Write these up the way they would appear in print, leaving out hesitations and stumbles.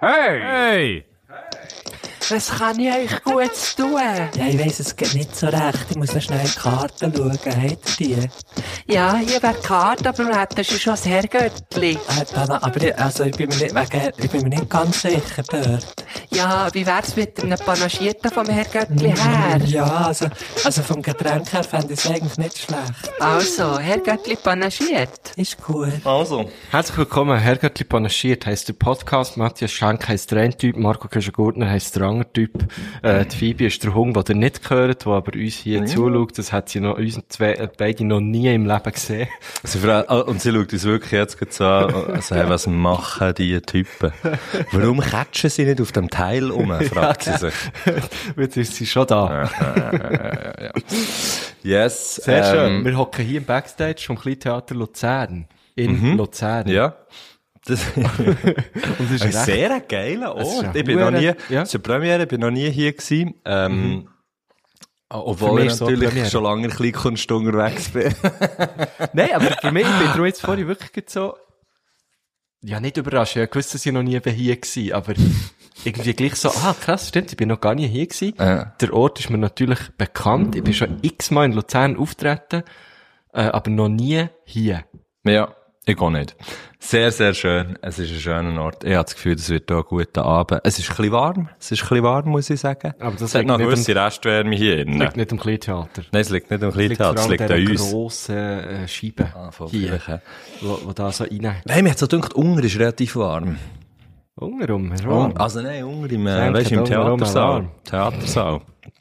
Hey! Was kann ich euch Gutes tun? Ja, ich weiss, es geht nicht so recht. Ich muss noch schnell in die Karten schauen. Habt ihr die? Ja, hier wäre die Karte, aber du hättest schon das Herrgöttli. Aber ich bin mir nicht ganz sicher dort. Ja, wie wär's mit einem Panagierten vom Herrgöttli her? Ja, also vom Getränk her fände ich es eigentlich nicht schlecht. Also, Herrgöttli panagiert. Ist cool. Also, herzlich willkommen. Herrgöttli panaschiert heisst der Podcast. Matthias Schenk heisst der eine Typ, Marco Köschen-Gurtner heisst der andere Typ. Die Phoebe ist der Hund, der nicht gehört, der aber uns hier zuschaut. Das hat sie noch, uns beide noch nie im Leben gesehen. Und sie schaut uns wirklich jetzt gerade so an, also, hey, was machen die Typen? Warum catchen sie nicht auf dem Teil rum, fragt sie sich. Jetzt ist sie schon da. Ja. Yes. Sehr schön. Wir hocken hier im Backstage vom Kleintheater Luzern. In Luzern. Ja. Das Und es ist ein sehr geiler Ort. Ich bin noch nie, zur Premiere, bin noch nie hier gewesen. Obwohl ich natürlich schon lange in Kleinkunst unterwegs bin. Nein, aber für mich, ich bin darum jetzt vorhin wirklich so, ja, nicht überrascht. Ich wusste, dass ich noch nie hier war, aber irgendwie gleich so, krass, stimmt, ich bin noch gar nie hier gewesen. Der Ort ist mir natürlich bekannt. Ich bin schon x-mal in Luzern auftreten, aber noch nie hier. Ja. Ich auch nicht. Sehr, sehr schön. Es ist ein schöner Ort. Ich habe das Gefühl, es wird hier ein guter Abend. Es ist ein bisschen warm, muss ich sagen. Aber das es hat noch eine gewisse Restwärme hier drin. Es liegt nicht am Kleintheater. Nein, es liegt nicht am Kleintheater, es liegt an uns. Es liegt grossen Scheiben hier, wo da so rein... Nein, mir hat so gedacht, Unger ist relativ warm. Ungerum? Also nein, Unger im Theatersaal. Theatersaal.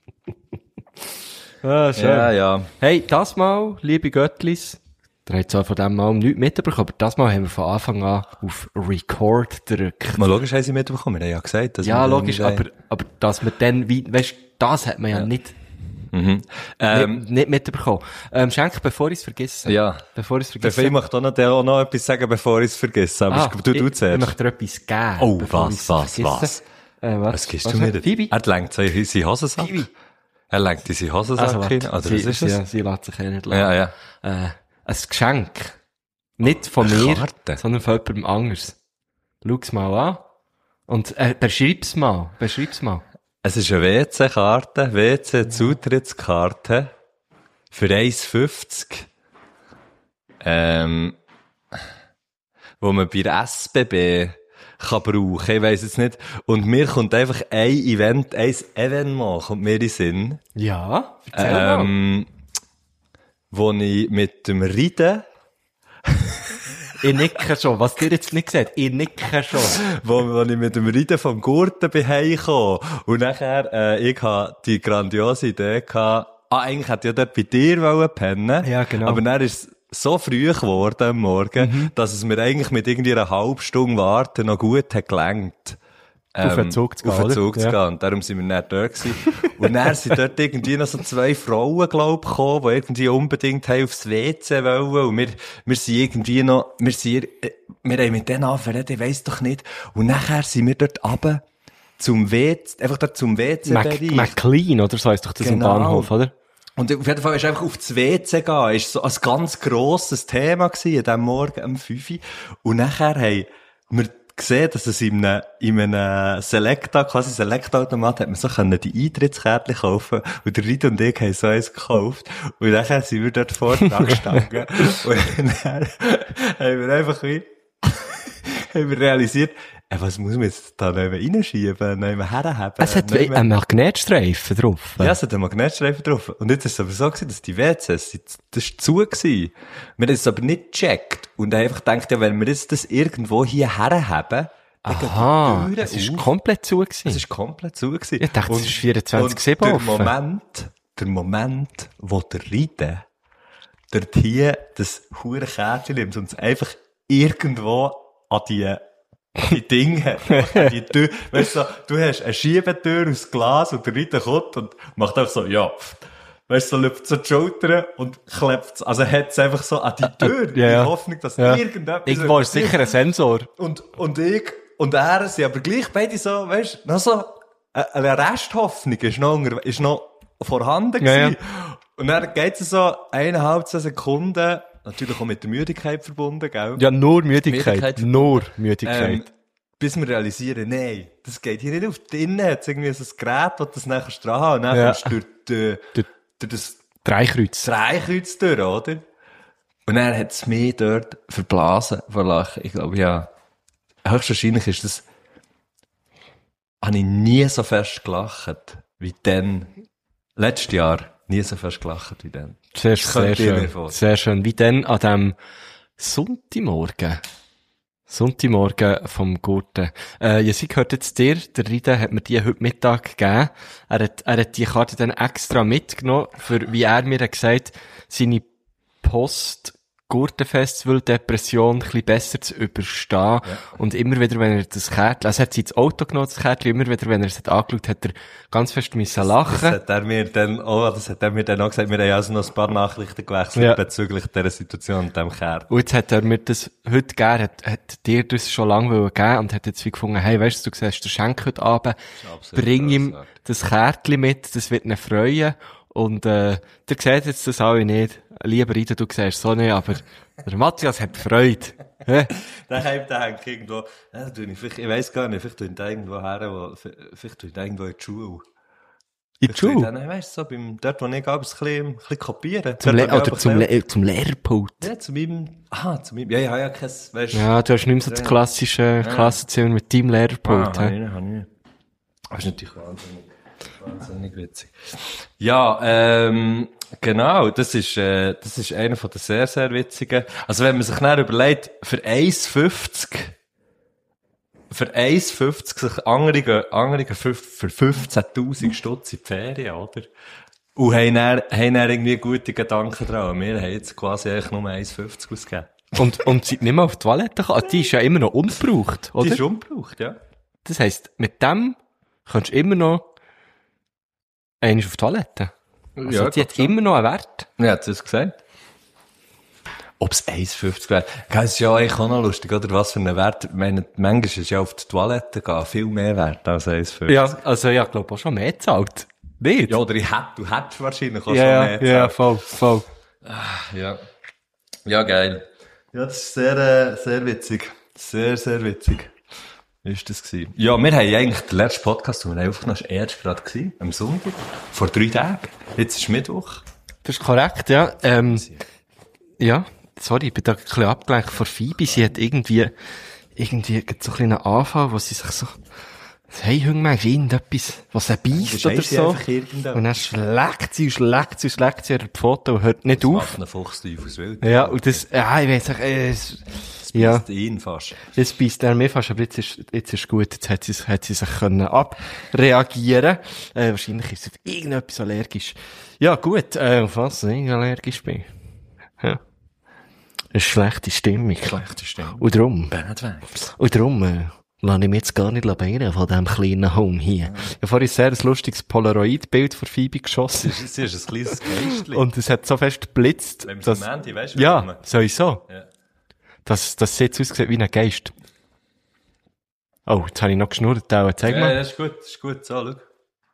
Schön. Ja. Hey, das mal, liebe Göttlis, ihr habt zwar von dem Mal nichts mitbekommen, aber das Mal haben wir von Anfang an auf Record gedrückt. Mal logisch haben sie mitbekommen, wir haben ja gesagt, dass ja, logisch, aber dass wir dann, weißt, das hat man ja nicht, nicht mitbekommen. Schenk, bevor ich es vergesse. Ja. Bevor ich möchte auch noch etwas sagen, bevor ich es vergesse. Aber du zuerst. Ich möchte dir etwas geben. Oh, was? Was gibst du mir denn? Phoebe? Er lenkt seine Hosensack. Phoebe. Er lenkt in seine Hosensack hin. Also, was ist es? Sie lässt sich nicht lassen. Ja. Ein Geschenk. Nicht von mir, Karte. sondern von jemandem anders. Schau's mal an. Und, beschreib's mal. Es ist eine WC-Karte, WC-Zutrittskarte für 1,50. Wo man bei der SBB kann brauchen. Ich weiss jetzt nicht. Und mir kommt einfach ein Evenement kommt mir in den Sinn. Ja, erzähl mal. Wo ich mit dem Reiten ich nicke schon. Was dir jetzt nicht gesagt? Ich nicke schon. wo ich mit dem Reiten vom Gurten bin heimgekommen. Und nachher, ich hatte die grandiose Idee gehabt, eigentlich hätte ich ja dort bei dir pennen. Ja, genau. Aber dann ist es so früh geworden am Morgen, dass es mir eigentlich mit irgendwie einer halben Stunde Warten noch gut hat gelangt. Auf den Zug zu gehen. Und darum sind wir nicht dort gewesen. Und dann sind dort irgendwie noch so 2 Frauen, glaub ich, gekommen, die irgendwie unbedingt aufs WC wollen. Und wir sind irgendwie noch, wir haben mit denen angefangen, ich weiss doch nicht. Und nachher sind wir dort runter zum WC, einfach dort zum WC-Bereich. McLean, oder so heisst doch das im Bahnhof, oder? Und auf jeden Fall ist einfach auf das WC gehen, ist so ein ganz grosses Thema gewesen, an diesem Morgen um 5 Uhr. Und nachher haben wir gesehen, dass es in einem Select-Automat hat man so die Eintrittskärtchen kaufen und der Rita und ich haben so eins gekauft und nachher sind wir dort vorne gestanden und dann haben wir einfach haben wir realisiert, was muss man jetzt da noch reinschieben, noch herhaben? Es hat einen Magnetstreifen drauf. Ja, es hat einen Magnetstreifen drauf. Und jetzt ist es aber so gewesen, dass die WCs, das war zu gewesen. Wir haben es aber nicht gecheckt. Und einfach gedacht, ja, wenn wir jetzt das irgendwo hier herhaben, aha, es ist komplett zu gewesen. Es ist komplett zu gewesen. Ich dachte, es ist 24/7 offen. Der Moment, wo der Reiter dort hier das hure Kärtchen nimmt und es einfach irgendwo an die Dinge, die Tür, weißt du, du hast eine Schiebetür aus Glas und der Reiter kommt und macht einfach so, ja, weißt du, so lüpft so die Schultern und klebt, also hat es einfach so an die Tür, in Hoffnung, dass irgendetwas... Irgendwo ist sicher ein Sensor. Und ich und er sind aber gleich beide so, weißt du, noch so, eine Resthoffnung ist noch vorhanden gewesen. Ja. Und dann geht es so 1,5 Sekunden, natürlich auch mit der Müdigkeit verbunden, gell? Ja, nur Müdigkeit. Nur Müdigkeit. bis wir realisieren, nein, das geht hier nicht auf. Innen hat es irgendwie so ein Gerät, das du das nachher dran hast. Und dann kommst du durch das Dreikreuz durch, oder? Und dann hat es mich dort verblasen vor Lachen. Ich glaube, ja, höchstwahrscheinlich ist das, habe ich nie so fest gelacht wie dann. Letztes Jahr nie so fest gelacht wie dann. Sehr schön. Sehr schön. Wie dann an dem Sonntagmorgen vom Gurten. Ich gehört jetzt dir, der Rida hat mir die heute Mittag gegeben. Er hat die Karte dann extra mitgenommen, für, wie er mir gesagt hat, seine Post-Gurten-Festival-Depression ein bisschen besser zu überstehen. Ja. Und immer wieder, wenn er das Kärtchen, also er hat sie ins Auto genommen, das Kärtchen, immer wieder, wenn er es hat angeschaut, hat er ganz fest müssen lachen. Das hat er mir dann auch gesagt. Wir haben also noch ein paar Nachrichten gewechselt bezüglich dieser Situation und dem Kärtchen. Und jetzt hat er mir das heute gegeben, hat dir das schon lange gegeben und hat jetzt wie gefunden, hey, weißt du siehst den Schenk heute Abend, bring ihm das Kärtchen mit, das wird ihn freuen. Und, der sieht jetzt das alle nicht. Lieber Rita, du siehst so nicht, aber der Matthias hat Freude. Der hängt irgendwo, ich weiss gar nicht, vielleicht tue ich da irgendwo her, vielleicht tue ich da irgendwo in die Schule. In die Schule? Dann, weißt du, so, dort, wo ich gehe, ein bisschen kopieren. Zum Lehrerpult. Ja, zu meinem, ja, ich habe ja kein, weißt du. Ja, du hast nicht mehr so das klassische Klassenzimmer mit deinem Lehrerpult, habe ich nicht. Das ist natürlich wahnsinnig witzig. Ja, genau, das ist einer von den sehr, sehr witzigen. Also wenn man sich dann überlegt, für 1,50 sich andere für 15.000 Stutz in die Ferien, oder? Und haben dann irgendwie gute Gedanken dran. Wir haben jetzt quasi eigentlich nur 1,50 ausgegeben. Und sind nicht mehr auf die Toilette gekommen? Die ist ja immer noch ungebraucht, oder? Die ist ungebraucht, ja. Das heisst, mit dem kannst du immer noch einmal auf die Toilette. Also, die hat immer noch einen Wert. Ja, hat sie das gesagt? Ob es 1,50 wäre? Das ist ja eigentlich auch noch lustig, oder? Was für einen Wert. Ich meine, manchmal ist ja auf die Toilette gehen viel mehr wert als 1,50. Ja, also, ja, ich glaube auch schon mehr zahlt. Nicht? Ja, oder du hättest wahrscheinlich auch schon mehr zahlt. Ja, voll. Ja. Ja, geil. Ja, das ist sehr, sehr witzig. Sehr, sehr witzig. Wie war das gewesen? Ja, wir haben eigentlich den letzten Podcast, den wir aufgenommen haben, erst gerade gewesen, am Sonntag, vor 3 Tagen. Jetzt ist Mittwoch. Das ist korrekt, ja. Ja, sorry, ich bin da ein bisschen abgelenkt von Phoebe. Sie hat irgendwie so ein kleinen Anfall, wo sie sich so, hey, hör mal, irgendetwas, was sie beißt oder so. Und dann schlägt sie ihr Foto und hört nicht auf. Das macht einen Fuchsteufel aus Wild. Ja, und das, ich weiss nicht, das beißt ihn fast. Das beißt er mir fast, aber jetzt ist gut, jetzt hat sie sich können abreagieren. Wahrscheinlich ist sie auf irgendetwas allergisch. Ja, gut, auf was ich allergisch bin. Ja. Eine schlechte Stimmung. Und darum, lasse ich mich jetzt gar nicht labellieren von diesem kleinen Hund hier. Ja. Ich habe vorhin sehr ein lustiges Polaroid-Bild von Phoebe geschossen. Sie ist ein kleines Geistchen. Und es hat so fest geblitzt. Wenn man so Mandy, weißt du, ja, sowieso. Ja. Das sieht aussieht wie ein Geist. Oh, jetzt habe ich noch geschnurrt. Zeig mal. Ja, das ist gut. So, schau.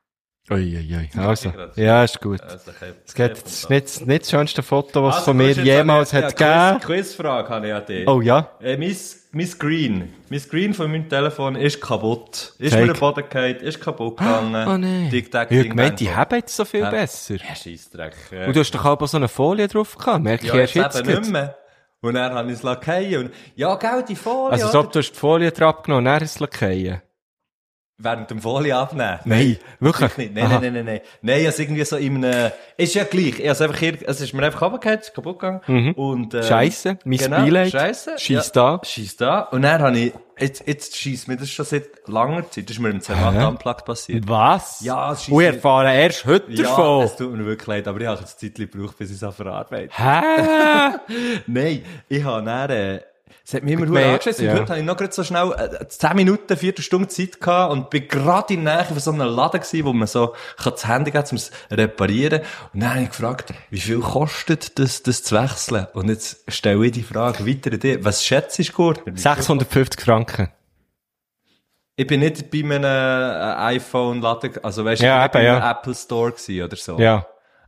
Ui. Also, ja, ist gut. Es ist nicht das schönste Foto, was es von mir jemals hat gegeben. Quizfrage habe ich an dich. Oh ja? Miss Green von meinem Telefon ist kaputt. Ist mir der Boden gefallen, ist kaputt gegangen. Oh nein. Ich habe gemeint, die haben jetzt so viel besser. Ja, Scheissdreck. Und du hast doch auch so eine Folie drauf gehabt. Merke ich erst jetzt nicht mehr. Und dann habe ich es lackieren. Und ja, gell, die Folie. Also, so, du hast die Folie drauf genommen und dann ist es lackieren. Während dem Folie abnehmen? Nein, wirklich nicht. Nein. Nein, also irgendwie so in einem, ist ja gleich. Es ist mir einfach runtergefallen, ist kaputt gegangen. Mhm. Und, Scheisse, mein Beileid. Scheisse. Scheiss da. Und dann habe ich, jetzt scheisst mir das schon seit langer Zeit. Das ist mir im Zermatt-Unplugged passiert. Was? Ja, es scheisst. Wir erfahren erst heute davon. Ja, es tut mir wirklich leid, aber ich habe jetzt ein Zeit gebraucht, bis ich es verarbeite. Hä? Nein, ich habe dann, es hat mich immer angeschissen. Und heute habe ich noch gerade so schnell 10 Minuten, Viertelstunde Zeit gehabt und bin gerade in der Nähe von so einem Laden gewesen, wo man so das Handy geht, um es reparieren. Und dann habe ich gefragt, wie viel kostet das zu wechseln? Und jetzt stelle ich die Frage weiter an dich. Was schätzt du, Gurtner? 650 Franken. Ich bin nicht bei einem iPhone-Laden, also weißt du, ja, ich bin bei einem Apple Store gewesen oder so. Ja.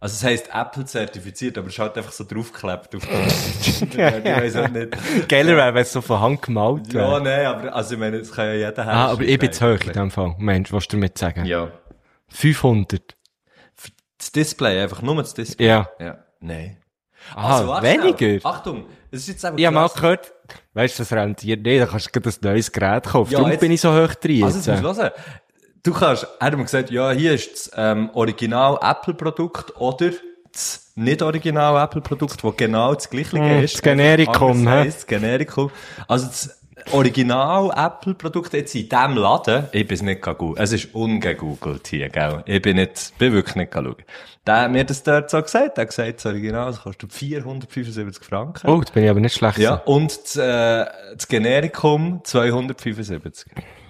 Also es heisst Apple zertifiziert, aber es ist halt einfach so draufgeklebt auf ich weiss auch nicht. Geiler wäre, wenn es so von Hand gemalt wäre. Ja, nein, aber, also ich meine, das kann ja jeder haben. Aber ich bin zu hoch in dem Fall. Mensch, was du damit sagen? Ja. 500. Das Display, einfach nur das Display. Ja. Nein. Aha, warte weniger? schnell. Achtung, das ist jetzt aber Ich habe mal krass. gehört, weißt du, das rentiert nicht, da kannst du gleich ein neues Gerät kaufen. Ja, Darum jetzt- bin ich so hoch drin. Also, jetzt. jetzt musst du hören. Du kannst, er hat mir gesagt, ja, hier ist das, Original Apple-Produkt oder das nicht Original Apple-Produkt, das genau das gleiche ist. das Generikum, Anders hä? heisst das Generikum. Also, das Original Apple-Produkt jetzt in diesem Laden, ich bin es nicht gegoogelt. Es ist ungegoogelt hier, gell? Ich bin wirklich nicht schauen. Der hat mir das dort so gesagt. Er hat gesagt, das Original, das kostet 475 Franken. Oh, da bin ich aber nicht schlecht. Ja, und das Generikum 275.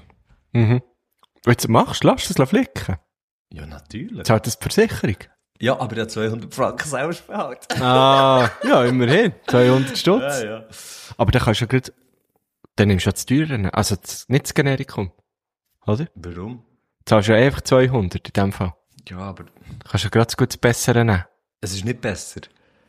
Jetzt machst du, lass das flicken. Ja, natürlich. Zahlt das die Versicherung? Ja, aber der 200 Franken selbst behalten. Ja, immerhin. 200 Stutz. Ja. Aber dann kannst du ja grad, dann nimmst du ja das teurere, also nicht das Generikum. Oder? Warum? Zahlst du ja einfach 200 in dem Fall. Ja, aber Kannst du ja grad das gut das Bessere nehmen. es ist nicht besser.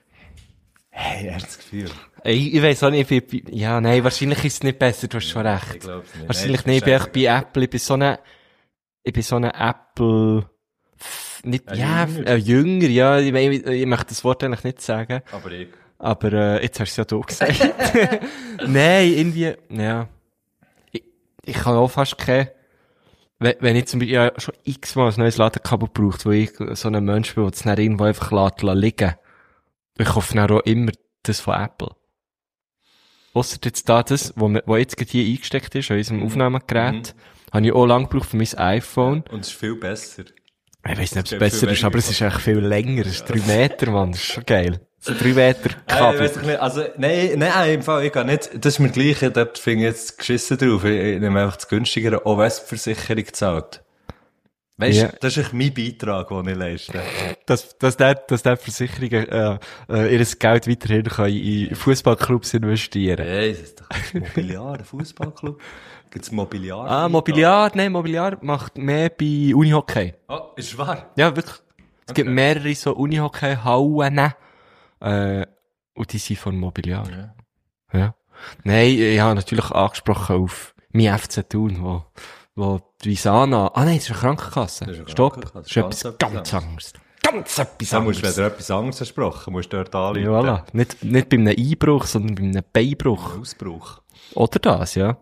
Hey, er hat das Gefühl. Ich weiss auch nicht, ja, nein, wahrscheinlich ist es nicht besser, du hast schon recht. Ich glaub's nicht. Wahrscheinlich Nein, nicht, ich bin bei Apple, ich bin so eine Apple, nicht, Jünger, ja, ich möchte das Wort eigentlich nicht sagen. Aber ich. Aber, jetzt hast du es ja du gesagt. Nein, irgendwie, ja. Ich kann auch fast wenn ich zum Beispiel, ja, schon x-mal ein neues Ladekabel braucht, wo ich so ein Mensch bin, der es dann irgendwo einfach liegen. Ich kaufe dann auch immer das von Apple. Ausser jetzt da das, wo jetzt gerade hier eingesteckt ist, an unserem Aufnahmegerät, habe ich auch lange gebraucht für mein iPhone. Und es ist viel besser. Ich weiss nicht, ob es geht besser viel ist, aber es ist echt viel länger. Es ist 3 Meter, Mann. Das ist schon geil. So 3 Meter Ich Kabel. weiss doch nicht, also, nein, im Fall, ich gehe nicht, das ist mir gleich, dort finde ich jetzt geschissen drauf. Ich nehme einfach das günstigere, auch wenn es die Versicherung zahlt. Weißt du, Ja. das ist echt mein Beitrag, den ich leiste. Dass der Versicherungen, ihr Geld weiterhin können in Fußballclubs investieren. Hey, das ist doch Mobiliar, ein Fußballclub. Gibt's Mobiliar? Mobiliar macht mehr bei Unihockey. Oh, ist wahr? Ja, wirklich. Es gibt mehrere so Unihockey-Hallen, und die sind von Mobiliar. Ja. Nein, ich habe natürlich angesprochen auf mein FC Thun, wo die Visana, nein, das ist eine Krankenkasse. Das ist eine Stopp. Krankenkasse. Das ist etwas ganz anderes. Ganz etwas Da musst du, anderes. wenn du etwas anderes versprochen musst du dort anrufen. Ja, voilà. Nicht bei einem Einbruch, sondern bei einem Beinbruch. Ausbruch. Oder das, ja.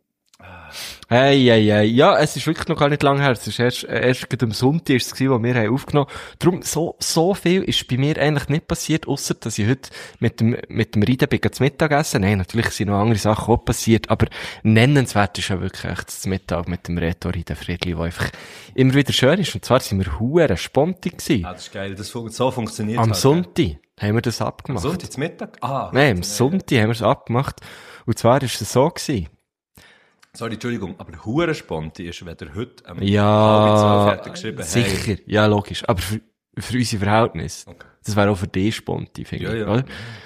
Hey. Ja, es ist wirklich noch gar nicht lange her. Es ist erst gerade am Sonntag ist es gewesen, wo wir haben aufgenommen. Darum, so viel ist bei mir eigentlich nicht passiert, ausser dass ich heute mit dem Reiten bin zum Mittagessen. Nein, natürlich sind noch andere Sachen auch passiert, aber nennenswert ist ja wirklich echt das Mittag mit dem Reto-Reiten Friedli, wo einfach immer wieder schön ist. Und zwar sind wir huere spontig gewesen. Ah, das ist geil. So funktioniert Am halt, Sonntag haben wir das abgemacht. Sonntag zum Mittag? Nein, am Sonntag haben wir es abgemacht. Und zwar ist es so gewesen. Sorry, Entschuldigung, aber hure Sponti ist, wenn ihr heute am Ja, 12 geschrieben sicher. Ja, logisch. Aber für unsere Verhältnisse. Okay. Das wäre auch für dich Sponti, finde ich. Ja. Oder?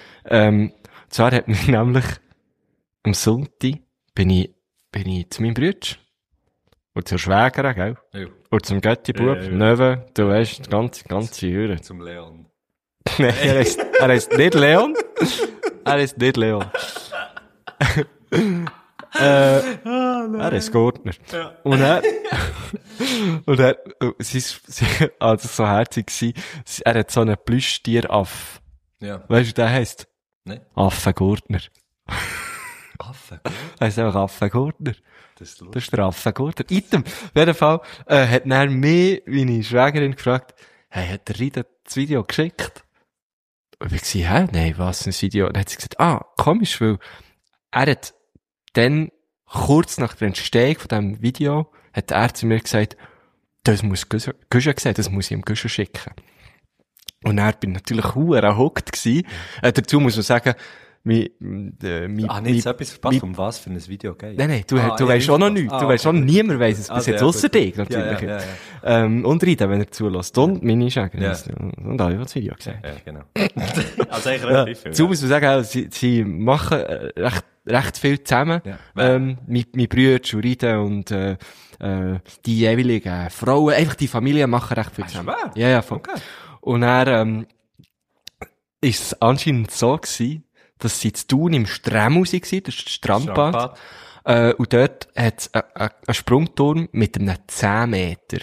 Zwar hat mich nämlich am Sonntag bin ich zu meinem Bruder. Und zur Schwägerin, gell? Ja. Und zum Götti-Bub, Ja. Neven, du weißt, die ganze Hüre. Zum Leon. Nein, er heisst nicht Leon. Er heisst nicht Leon. Er ist Gurtner. Ja. Und er, sie also so herzig gewesen, er hat so einen Plüschtieraff. Ja. Weißt du, der heisst? Nein. Affengurtner. Affe. Er heisst einfach Affengurtner. Das ist Das lustig. ist der Affengurtner. Item. Auf jeden Fall, hat er mich, meine Schwägerin, gefragt, hey, hat der Rida das Video geschickt? Und ich gesagt, hä? Nein, was, ein Video? Und dann hat sie gesagt, komisch, weil er hat dann, kurz nach der Entstehung von diesem Video, hat er zu mir gesagt, das muss Güsche sehen, das muss ich ihm Güsche schicken. Und er bin natürlich verdammt hooked gewesen. Dazu muss man sagen, Nicht so etwas verpasst, um was für ein Video geht. Nein, du weisst auch noch nichts. Du weisst auch noch, niemand weiss es bis jetzt, ausser dich, natürlich. Ja. Und Rita, wenn er zulässt. Und meine Schäger. Ja. Und alle, die das Video gesehen. Ja, genau. Also eigentlich Ja. relativ viel. Dazu muss man sagen, auch, sie machen recht viel zusammen. Ja. Mein Bruder, Rita und die jeweiligen Frauen, einfach die Familien machen recht viel zusammen. wahr? Ja, voll. Okay. Und dann, ist es anscheinend so gewesen, dass sie zu Thun im Strämusi gsi, das ist das Strandbad. Und dort hat es einen Sprungturm mit einem 10 Meter.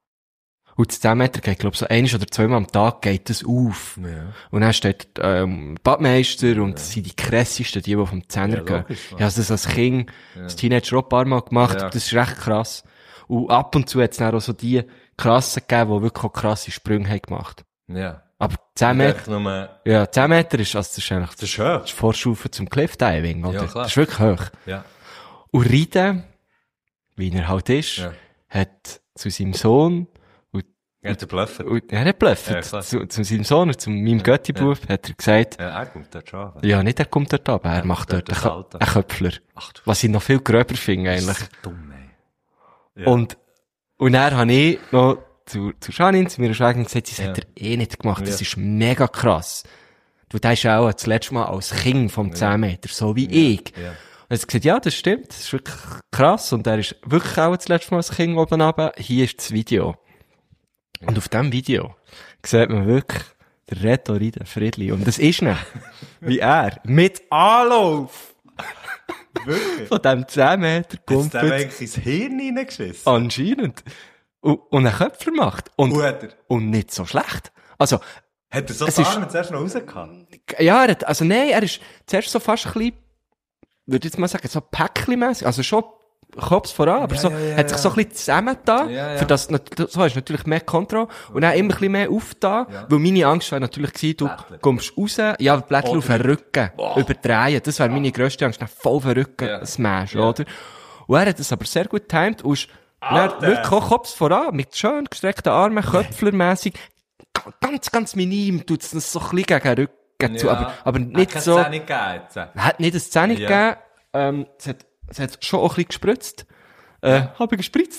Und das 10 Meter geht, glaube ich, so einmal oder zweimal am Tag geht das auf. Ja. Und dann steht Badmeister und das sind die krassesten, die vom 10er gehen. Ich habe das als Kind, als Teenager auch ein paar Mal gemacht. Ja. Das ist recht krass. Und ab und zu hat es dann auch so die Klassen gegeben, die wirklich auch krasse Sprünge haben gemacht. Ja. Aber 10 Meter, ja, 10 Meter ist, also das ist eigentlich, das ist hoch. Das ist Vorstufe zum Cliffdiving, oder? Ja, klar. Das ist wirklich hoch. Ja. Und Ride, wie er halt ist, hat zu seinem Sohn, er hat geblufft. Er hat geblufft. Ja, zu seinem Sohn und zu meinem Götti-Bub hat er gesagt, ja, er kommt dort schon. Ja, nicht er kommt dort aber er macht dort einen Köpfler. Was ich noch viel gröber finde, eigentlich. Das ist dumm, ey. Ja. Und dann habe ich noch zu Janine, zu meiner Schwägerin gesagt, das hat er eh nicht gemacht. Das ist mega krass. Du hast ja auch das letzte Mal als Kind vom 10 Meter, so wie ich. Ja. Und er hat gesagt, ja, das stimmt, das ist wirklich krass. Und er ist wirklich auch das letzte Mal als Kind oben runter. Hier ist das Video. Und auf diesem Video sieht man wirklich den Reto Ride Friedli. Und das ist nicht, wie er, mit Anlauf, wirklich? Von diesem 10 Meter kommt jetzt eigentlich ins Hirn reingeschissen? Anscheinend. Und einen Köpfler macht. Und nicht so schlecht. Also, hat er so die Arme zuerst noch rausgehauen? Ja, er ist zuerst so fast ein bisschen, würde ich jetzt mal sagen, so päckchenmässig, also schon Kopf voran, aber hat sich so ein bisschen zusammengetan, für das, so hast du natürlich mehr Kontrolle, und dann immer ein bisschen mehr aufgetan, weil meine Angst wäre natürlich gewesen, du kommst raus, Blättchen auf den Rücken, überdrehen, das wäre meine grösste Angst, dann voll auf den Rücken smash, oder? Und er hat das aber sehr gut getimed, und ist dann wirklich auch Kopf voran, mit schön gestreckten Armen, köpflermässig, ganz, ganz minim, tut es das so ein bisschen gegen den Rücken zu, aber nicht so. Hat nicht eine Szene gegeben, es hat schon auch ein bisschen gespritzt. Habe gespritzt.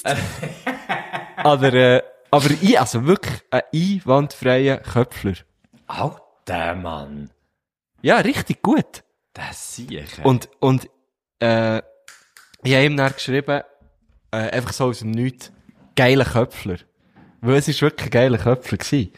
aber also wirklich ein einwandfreier Köpfler. Der Mann. Ja, richtig gut. Das sehe ich. Und ich habe ihm dann geschrieben, einfach so aus dem Nichts, geiler Köpfler. Weil es ist wirklich ein geiler Köpfler gewesen.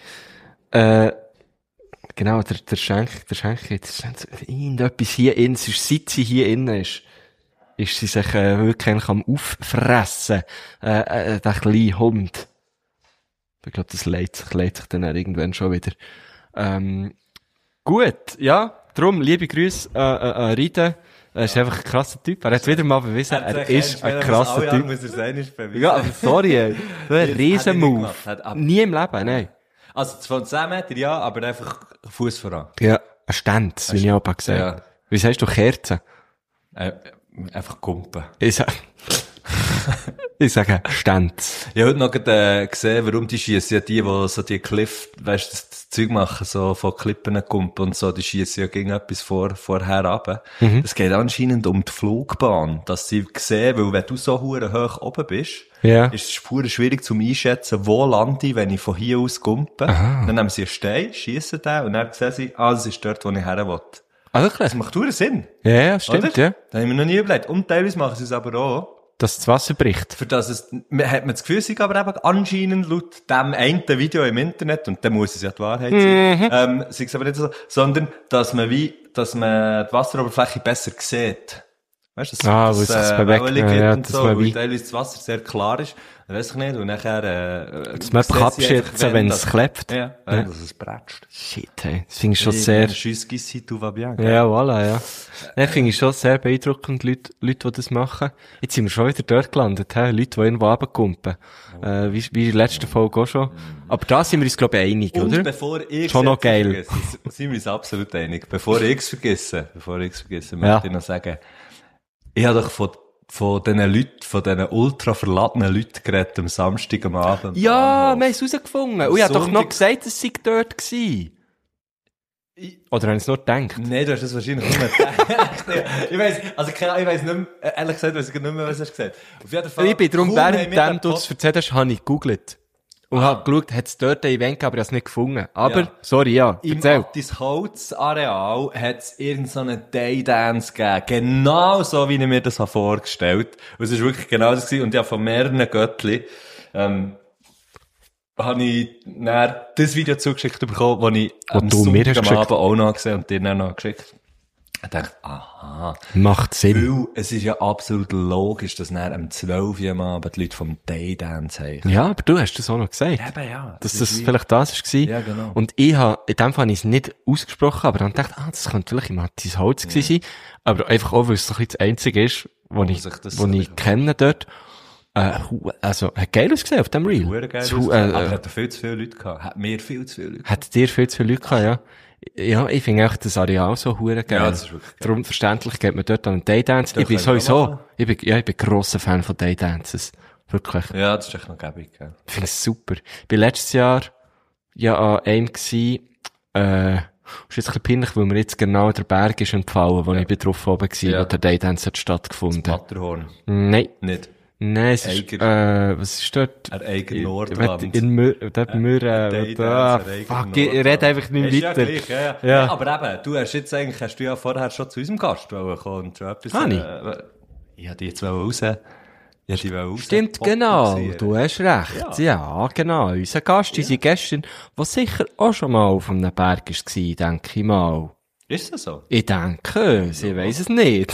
Genau, der Schenk, jetzt irgendetwas hier innen, seit sie hier innen ist sie sich wirklich eigentlich am Auffressen, der kleine Hund. Ich glaube, das leitet sich dann irgendwann schon wieder. Gut, ja, darum, liebe Grüße an Ride. Er ist einfach ein krasser Typ. Er hat wieder mal bewiesen, er ist ein krasser Typ. Ja, aber sorry, ey. Ein Riesenmove. Nie im Leben, nein. Also, von 10 Meter, ja, aber einfach Fuß voran. Ja, ein Stenz, wie ich auch gesagt habe. Ja. Wie sagst du Kerzen? Einfach Kumpen. Ich sage Stenz. Ich habe heute noch gesehen, warum die schiessen. Ja, die so die Cliff, weißt du, das Zeug machen, so von Klippen kumpen und so, die schiessen ja gegen etwas vorher runter. Das geht anscheinend um die Flugbahn, dass sie sehen, weil wenn du so hure hoch oben bist, ist es pure schwierig zum Einschätzen, wo lande ich, wenn ich von hier aus kumpe. Dann nehmen sie einen Stein, schiessen den und dann sehen sie, das ist dort, wo ich her will. Wirklich? Das macht hure Sinn. Ja, stimmt, oder? Ja. Das habe ich mir noch nie überlegt. Und teilweise machen sie es aber auch. Dass das Wasser bricht. Für das hat man das Gefühl, sie aber eben anscheinend laut dem einen Video im Internet, und dann muss es ja die Wahrheit sein, sei es aber nicht so, sondern, dass man die Wasseroberfläche besser sieht. Weißt du, dass es bewegt, ja, und so, weil teilweise das Wasser sehr klar ist, weiss ich nicht, und nachher, dass man abschätzen, wenn es klebt. Ja, dass es prätscht. Shit, hey. Das finde ich schon sehr... Jusqu'ici, tout va bien. Ja, voilà, ja. Das finde ich schon sehr beeindruckend, Leute, die das machen. Jetzt sind wir schon wieder dort gelandet, hey. Leute, die irgendwo runterkumpen. Wie in der letzten Folge auch schon. Aber da sind wir uns, glaube ich, einig, und oder? Bevor ich schon noch geil. Sind wir uns absolut einig. Bevor ich es vergesse, möchte ich noch sagen, ich habe doch von diesen Leuten, von diesen ultra verladenen Leuten geredet am Samstag am Abend. Ja, wir haben es herausgefunden. Und ich habe doch noch gesagt, es sei dort gewesen. Oder habe ich es nur gedacht? Nein, du hast es wahrscheinlich nicht mehr gedacht. Ich weiss nicht mehr, ehrlich gesagt, weiss ich nicht mehr, was du gesagt hast. Auf jeden Fall. Ich bin darum, während du es erzählt hast, habe ich gegoogelt. Und habe geschaut, hat es dort ein Event gegeben, aber ich habe es nicht gefunden. Aber, sorry, ja, erzähl. Im Attis Holz-Areal hat es irgendeinen Daydance gegeben. Genau so, wie ich mir das vorgestellt habe. Und es war wirklich genau das gewesen. Und ich habe von mehreren Göttli, habe ich dann das Video zugeschickt bekommen, das ich am du mir hast Sonntag am geschickt. Abend auch noch gesehen und dir dann noch geschickt. Ich dachte, aha. Macht Sinn. Weil es ist ja absolut logisch, dass dann am 12 Uhr am Abend die Leute vom Daydance haben. Ja, aber du hast das auch noch gesagt. Eben, ja. Dass das vielleicht das war. Ja, genau. Und in dem Fall habe ich es nicht ausgesprochen, aber dann dachte ich, das könnte vielleicht im Matthias Holz gewesen sein. Aber einfach auch, weil es so ein bisschen das Einzige ist, was ich kenne dort. Also, hat geil ausgesehen auf dem Reel. Aber hat viel zu viele Leute gehabt. Hat mir viel zu viele Leute gehabt. Hat dir viel zu viele Leute gehabt, ja. Ja, ich finde auch das Areal so hure geil. Ja, das ist wirklich geil. Darum verständlich geht man dort an den Daydance. Ich bin sowieso, ich bin grosser Fan von Daydances. Wirklich. Ja, das ist echt noch gäbig, gell. Ich finde es super. Ich bin letztes Jahr ja an einem gsi, ist jetzt ein bisschen peinlich, weil mir jetzt genau der Berg ist entfallen, wo ich bin drauf oben gsi, wo der Daydance hat stattgefunden. Matterhorn. Nein. Nicht. Nein, es ist, was ist dort? Ein Eiger Nordland. In Mürren, fuck, ich rede einfach nicht ist weiter. Ja, gleich, ja. Ja. Aber eben, hast du ja vorher schon zu unserem Gast kommen und schon etwas, ich habe die jetzt raus. Stimmt, genau. Du hast recht. Ja, genau. Unser Gast, unsere Gästin, die sicher auch schon mal auf einem Berg war, denke ich mal. Ist das so? Ich denke, sie weiss es nicht.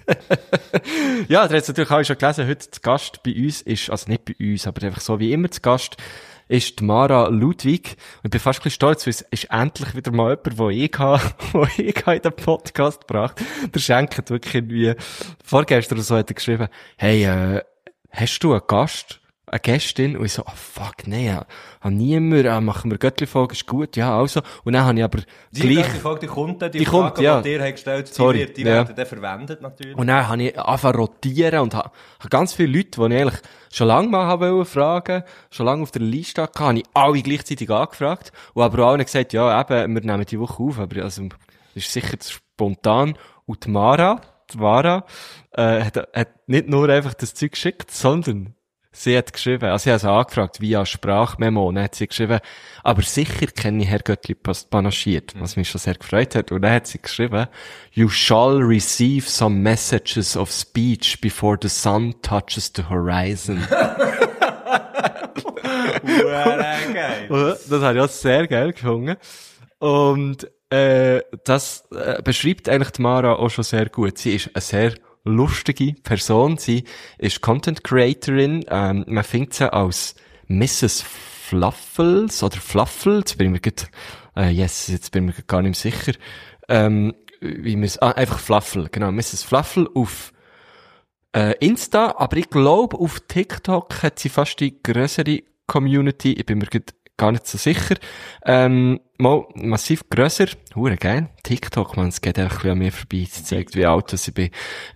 Ja, der hat es natürlich auch schon gelesen, heute zu Gast bei uns ist, also nicht bei uns, aber einfach so wie immer zu Gast, ist die Mara Ludwig. Und ich bin fast ein bisschen stolz, weil es ist endlich wieder mal jemand, den ich in den Podcast gebracht. Der Schenk hat wirklich irgendwie, vorgestern oder so hat er geschrieben, hey, hast du einen Gast? Eine Gästin, und ich so, fuck, nein, hab niemand, machen wir Göttli-Folge, ist gut, ja, also. Und dann habe ich aber die Göttli-Folge, die Frage, ja. die dir gestellt, Sorry, die werden dann verwendet, natürlich. Und dann habe ich angefangen rotieren und habe ganz viele Leute, die ich eigentlich schon lange mal fragen wollte, schon lange auf der Liste hatte, habe ich alle gleichzeitig angefragt. Und aber auch allen gesagt, ja, eben, wir nehmen die Woche auf, aber, also, das ist sicher zu spontan. Und die Mara, hat nicht nur einfach das Zeug geschickt, sondern sie hat geschrieben, also sie hat angefragt via Sprachmemo, und dann hat sie geschrieben, aber sicher kenne ich Herr Göttli panaschiert, was mich schon sehr gefreut hat. Und dann hat sie geschrieben, you shall receive some messages of speech before the sun touches the horizon. Geil. Das habe ich auch sehr geil gefunden. Und das beschreibt eigentlich die Mara auch schon sehr gut. Sie ist eine sehr lustige Person. Sie ist Content Creatorin. Man findet sie als Mrs. Fluffles oder Fluffle. Jetzt bin ich mir jetzt bin ich mir gar nicht mehr sicher. Einfach Fluffle. Genau, Mrs. Fluffle auf Insta. Aber ich glaube, auf TikTok hat sie fast die grössere Community. Ich bin mir gar nicht so sicher. Mal massiv grösser. Hure geil. TikTok, man, es geht einfach ein bisschen an mir vorbei. Es zeigt, wie alt ich bin.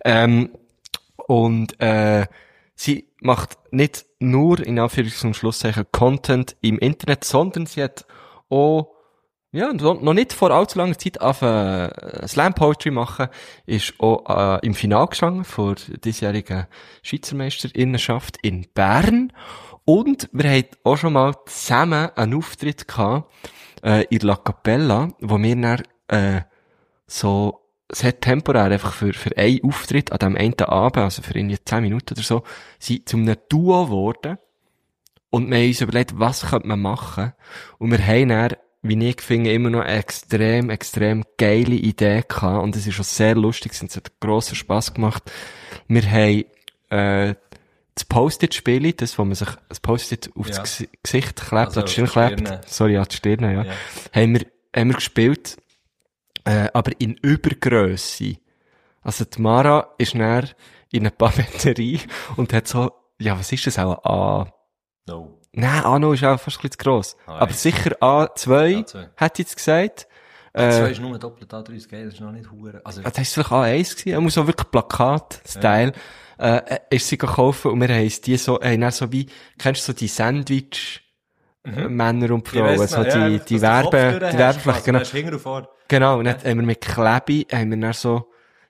Sie macht nicht nur, in Anführungs- und Schlusszeichen, Content im Internet, sondern sie hat auch, ja, noch nicht vor allzu langer Zeit Slam Poetry machen, ist auch im Finale gestanden vor der diesjährigen Schweizer Meisterinnenschaft in Bern. Und wir haben auch schon mal zusammen einen Auftritt gehabt, in La Capella, wo wir dann, sehr temporär einfach für einen Auftritt an dem einen Abend, also für irgendwie 10 Minuten oder so, sind zu einem Duo geworden. Und wir haben uns überlegt, was könnte man machen? Und wir haben dann, wie ich finde, immer noch eine extrem geile Idee gehabt. Und es ist schon sehr lustig, es hat grossen Spass gemacht. Wir haben, das Post-it-Spiel, das, wo man sich das Post-it aufs Gesicht klebt, also an die Stirn klebt. Sorry, an die Stirn, ja. Haben wir gespielt, aber in Übergrösse. Also die Mara ist näher in eine Papeterie und hat so, ja, was ist das auch? No. Nein, A0 ist auch fast ein bisschen zu gross. Aber sicher A2, hat sie jetzt gesagt. A2 ist nur doppelt A3, gell? Das ist noch nicht hure. Also, das ist vielleicht A1 gewesen. Er muss auch wirklich Plakat-Style. Ist sie gekauft und wir haben die so, haben dann so wie, kennst du so die Sandwich, Männer und Frauen, so die Werbefläche, genau. Genau, und dann haben wir mit Klebi, haben wir dann so,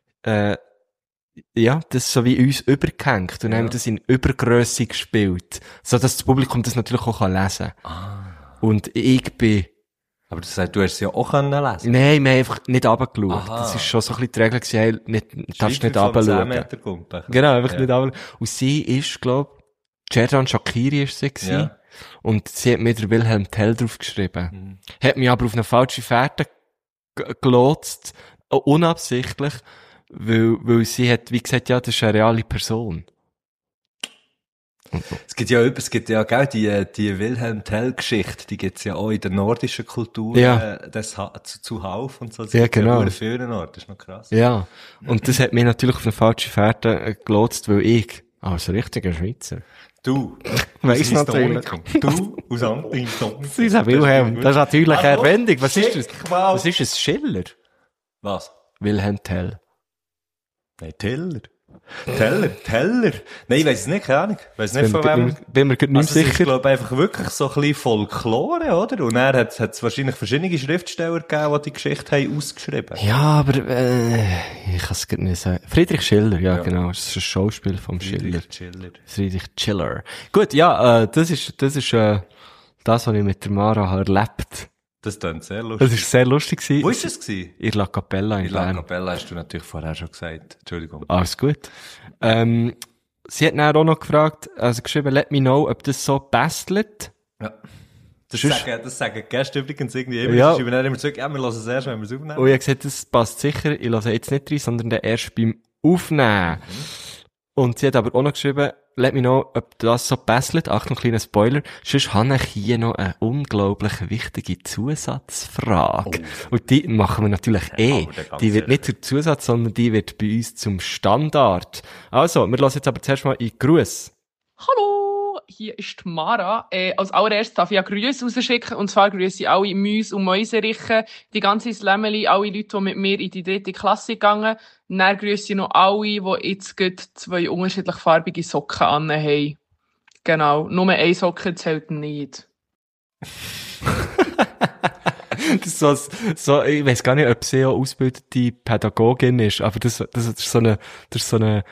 das so wie uns übergehängt und dann haben wir das in Übergrösse gespielt. So dass das Publikum das natürlich auch lesen kann. Und ich bin, aber das heißt, du hast es ja auch lesen können? Nein, wir haben einfach nicht runtergeschaut. Das ist schon so ein bisschen die Regel gewesen, darfst nicht runterschauen. Genau, einfach nicht runterschauen. Und sie ist, glaub, Gerdan Shakiri ist sie gewesen. Ja. Und sie hat mir der Wilhelm Tell draufgeschrieben. Hat mich aber auf eine falsche Fährte gelotst, unabsichtlich, weil sie hat, wie gesagt, ja, das ist eine reale Person. Es gibt ja, gell, die Wilhelm Tell-Geschichte, die gibt's ja auch in der nordischen Kultur, zuhauf und so. Das ja, genau. Das ist noch krass. Ja. Und das hat mich natürlich auf eine falsche Fährte gelotst, weil ich, als richtiger Schweizer. Du. Weiss natürlich. Du, aus Antinton. Das ist ein Wilhelm. Das ist natürlich eine Erwähnung. Was ist das? Was ist es? Schiller? Was? Wilhelm Tell. Nein, Teller. Nein, ich weiss es nicht, keine Ahnung. Ich weiss nicht, von wem. Bin mir nicht sicher. Es ist, glaube ich, einfach wirklich so ein bisschen Folklore, oder? Und dann hat es wahrscheinlich verschiedene Schriftsteller gegeben, die die Geschichte haben ausgeschrieben. Ja, aber, ich kann es gar nicht sagen. Friedrich Schiller, ja, genau. Das ist ein Schauspiel vom Schiller. Friedrich Schiller. Gut, ja, das ist, das, was ich mit der Mara erlebt. Das klingt sehr lustig. Das war sehr lustig gewesen. Wo ist das gewesen? In La Capella in Bern. In La Capella hast du natürlich vorher schon gesagt. Entschuldigung. Alles gut. Sie hat dann auch noch gefragt, also geschrieben, let me know, ob das so bastelt. Ja. Das sagen Gäste übrigens irgendwie immer. Ja. Sie schreiben dann immer zurück, ja, wir hören es erst, wenn wir es aufnehmen. Und ich habe gesagt, das passt sicher, ich höre jetzt nicht rein, sondern dann erst beim Aufnehmen. Und sie hat aber auch noch geschrieben, let me know, ob das so bastelt. Achtung, kleiner Spoiler. Sonst habe ich hier noch eine unglaublich wichtige Zusatzfrage. Und die machen wir natürlich Die wird nicht zum Zusatz, sondern die wird bei uns zum Standard. Also, wir lassen jetzt aber zuerst mal in Gruß. Hallo, hier ist die Mara. Als allererstes darf ich ja Grüße rausschicken. Und zwar grüße ich alle Mäuse und Mäuserichen, die ganze Slämmeli, alle Leute, die mit mir in die 3. Klasse gegangen. Dann grüße ich noch alle, die jetzt gerade 2 unterschiedlich farbige Socken anhaben. Genau, nur eine Socke zählt nicht. Das ist so, ich weiss gar nicht, ob sie auch ausgebildete Pädagogin ist, aber das ist so eine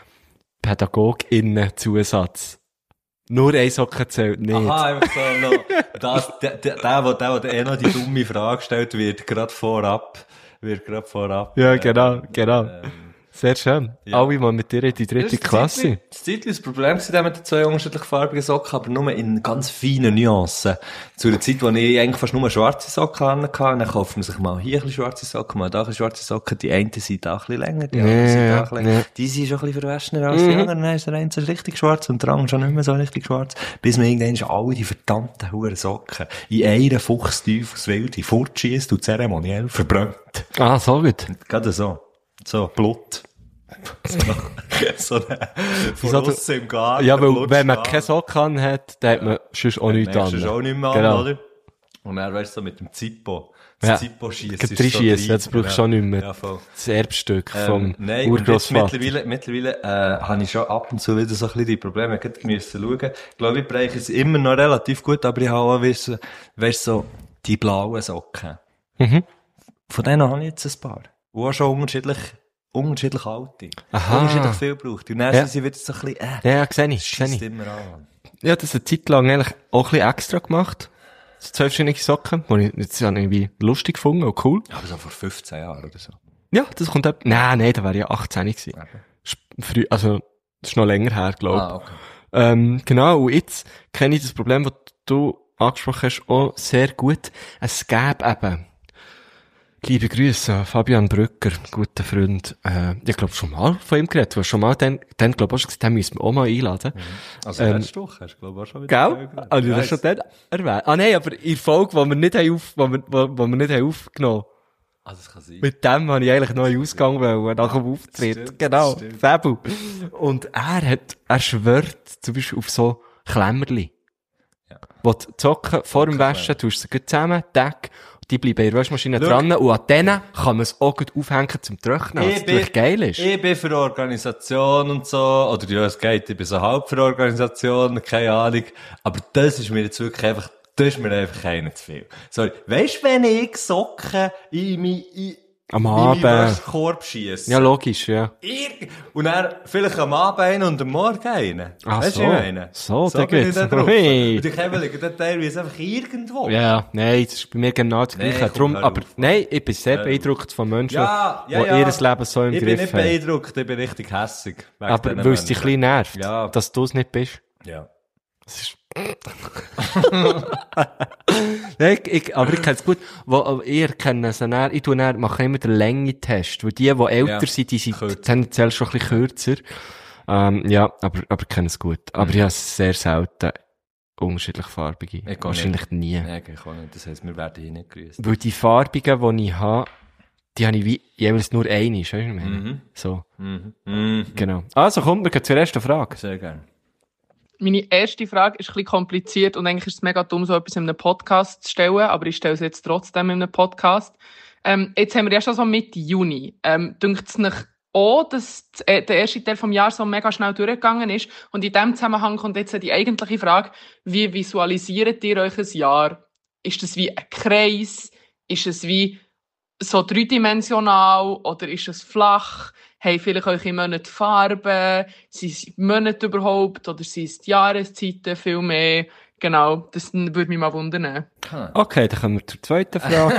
Pädagoginnen-Zusatz. Nur eine Socke zählt nicht. Aha, einfach so, der noch die dumme Frage stellt, wird gerade vorab. Ja, genau. Sehr schön. Ja. Alle mal mit dir in die 3. Klasse. Das Zeitli das Problem war mit den 2 unterschiedlich farbigen Socken, aber nur in ganz feinen Nuancen. Zu einer Zeit, wo ich eigentlich fast nur schwarze Socken hatte, dann kauft man sich mal hier ein bisschen schwarze Socken, mal da ein bisschen schwarze Socken. Die einen sind da ein bisschen länger, die anderen sind da ein bisschen länger. Die sind schon ein bisschen verwaschener als die anderen. Dann ist der eine so richtig schwarz und der andere schon nicht mehr so richtig schwarz. Bis man irgendwann alle die verdammten huren Socken in einer Fuchsteufelswilde fortschiesst und zeremoniell verbrennt. Ah, so gut. Gerade so. So, Blut. so eine Verluste im Garten. Ja, weil, wenn man keine Socken hat, dann hat man sonst auch nichts an. Dann auch nicht mehr an, oder? Und dann weißt du so mit dem Zippo. Das Zippo schießt. Jetzt brauchst du schon nicht mehr. Ja, voll. Das Erbstück vom Urgroßvater. Mittlerweile, habe ich schon ab und zu wieder so ein bisschen die Probleme. Ich musste schauen. Ich glaube, ich bereiche es immer noch relativ gut, aber ich habe auch, weißt so, die blauen Socken. Von denen habe ich jetzt ein paar. Und auch schon unterschiedlich alte. Aha. Unterschiedlich viel braucht. Und dann sind sie wieder so ein bisschen, Ja, sehe ich. Immer an. Ja, das eine Zeit lang eigentlich auch ein bisschen extra gemacht. So 2 verschiedene Socken, die ich jetzt irgendwie lustig gefunden und cool. Ja, aber so vor 15 Jahren oder so. Ja, das kommt nein, da wäre ich ja 18 gewesen. Okay. Also, das ist noch länger her, glaube ich. Okay. Genau, und jetzt kenne ich das Problem, das du angesprochen hast, auch sehr gut. Es gäbe eben, liebe Grüße, Fabian Brücker, guter Freund. Ich glaube schon mal von ihm geredet. Du hast schon mal dann glaube ich auch schon gesagt, den müssen wir auch mal einladen. Also letzte Woche hast du glaube ich auch schon wieder. Gell? Also du hast schon dann erwähnt. Ah nein, aber in Folge, wo wir nicht aufgenommen. Ah, das kann sein. Mit dem habe ich eigentlich noch einen Ausgang wollen, nach dem Auftritt. Stimmt, genau. Fabu. Und er schwört zum Beispiel auf so Klemmerli. Ja. Wo die Socken vor dem Waschen, tust du sie gut zusammen, Deck, die bleiben in der Waschmaschine dran und an denen kann man es auch gut aufhängen zum Trocknen, was natürlich geil ist. Ich bin für Organisation und so, oder ja, es geht, ich bin so halb für Organisation, keine Ahnung, aber das ist mir jetzt wirklich einfach, das ist mir einfach keiner zu viel. Sorry, weisst du, wenn ich Socken in meinen Wäschekorb schiesse? Ja, logisch, ja. Und dann vielleicht am Abend einen und am Morgen einen. Ach weißt so. Du, ich meine? So da bin ich da drauf. Hey. Und die Käbel liegen dann teilweise einfach irgendwo. Ja, nein, das ist bei mir genau das Gleiche. Drum, aber nein, ich bin sehr beeindruckt von Menschen, die ihr Leben so im Griff haben. Ich bin nicht beeindruckt, ich bin richtig hässig. Aber weil es dich ein bisschen nervt, dass du es nicht bist. Ja. Das ist Nein, aber ich kenne es gut. Ich kenne es dann, mache immer den Länge-Test. Weil die älter sind, die sind tendenziell schon ein bisschen kürzer. Ja, aber ich kenne es gut. Aber ich habe sehr selten unterschiedlich farbige. Wahrscheinlich nie. Nein, ich auch nicht. Das heisst, wir werden hier nicht grüßen. Weil die farbigen, die ich habe, die habe ich wie jeweils nur eine, weißt du? So. Genau. Also, kommt, wir gehen zur ersten Frage. Sehr gerne. Meine erste Frage ist ein bisschen kompliziert und eigentlich ist es mega dumm, so etwas in einem Podcast zu stellen, aber ich stelle es jetzt trotzdem in einem Podcast. Jetzt haben wir ja schon so Mitte Juni. Dünkt es euch auch, dass der erste Teil vom Jahr so mega schnell durchgegangen ist? Und in diesem Zusammenhang kommt jetzt die eigentliche Frage, wie visualisiert ihr euch ein Jahr? Ist es wie ein Kreis? Ist es wie so dreidimensional? Oder ist es flach? Haben vielleicht eure Monate Farben? Sind es Monate überhaupt? Oder sind es die Jahreszeiten viel mehr? Genau, das würde mich mal wundern. Okay, dann kommen wir zur zweiten Frage.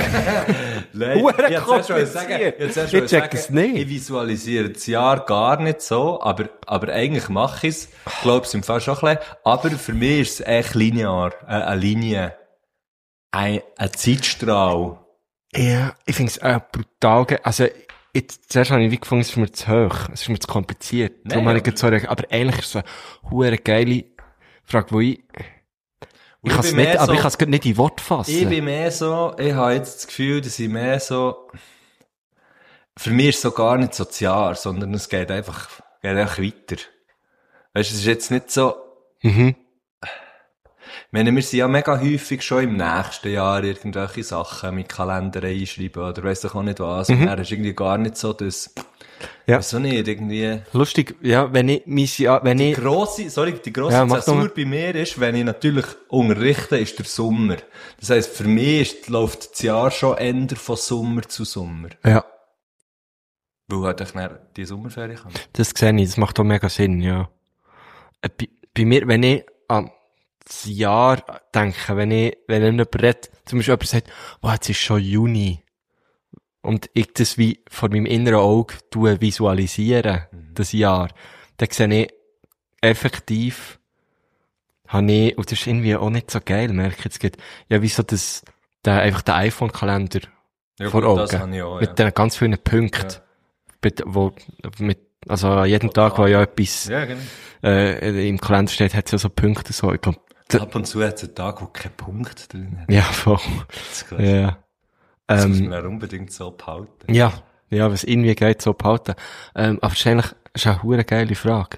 Ich check es nicht. Ich visualisiere das Jahr gar nicht so, aber eigentlich mache ich es. Ich glaube es im Fall schon ein bisschen. Aber für mich ist es echt linear. Eine Linie. Ein Zeitstrahl. Ja, ich finde es brutal. Also, zuerst habe ich wie gefunden, es ist mir zu hoch. Es ist mir zu kompliziert. Darum habe ich so aber eigentlich ist es eine hure geile Frage, wo ich kann es nicht, aber ich kann es nicht in Wort fassen. Ich bin mehr so, ich habe jetzt das Gefühl, dass ich mehr so, für mich ist es so gar nicht so das Jahr, sondern es geht einfach weiter. Weißt du, es ist jetzt nicht so, ich meine, wir sind ja mega häufig schon im nächsten Jahr irgendwelche Sachen mit Kalender einschreiben oder weiss ich auch nicht was. Und dann ist irgendwie gar nicht so das, wieso nicht, irgendwie. Lustig, ja, die grosse Zäsur bei mir ist, wenn ich natürlich unterrichte, ist der Sommer. Das heisst, für mich läuft das Jahr schon eher von Sommer zu Sommer. Ja. Weil halt ich dann die Sommerferien kann. Das sehe ich, das macht auch mega Sinn, ja. Bei mir, wenn ich an das Jahr denke, wenn jemand redet, zum Beispiel jemand sagt, wow, jetzt ist schon Juni. Und ich das wie vor meinem inneren Auge visualisieren, das Jahr, dann sehe ich effektiv, und das ist irgendwie auch nicht so geil, merke ich jetzt gerade, ja, wieso einfach der iPhone-Kalender vor Augen. Das habe ich auch, mit den ganz vielen Punkten. Ja. Also jeden Tag, wo ja etwas im Kalender steht, hat es ja so Punkte. So. Ich glaub, ab und zu hat es einen Tag, wo kein Punkt drin hat. Ja, voll. Ja. Das muss man unbedingt so behalten. Ja, was irgendwie geht, so behalten. Aber wahrscheinlich ist auch eine geile Frage.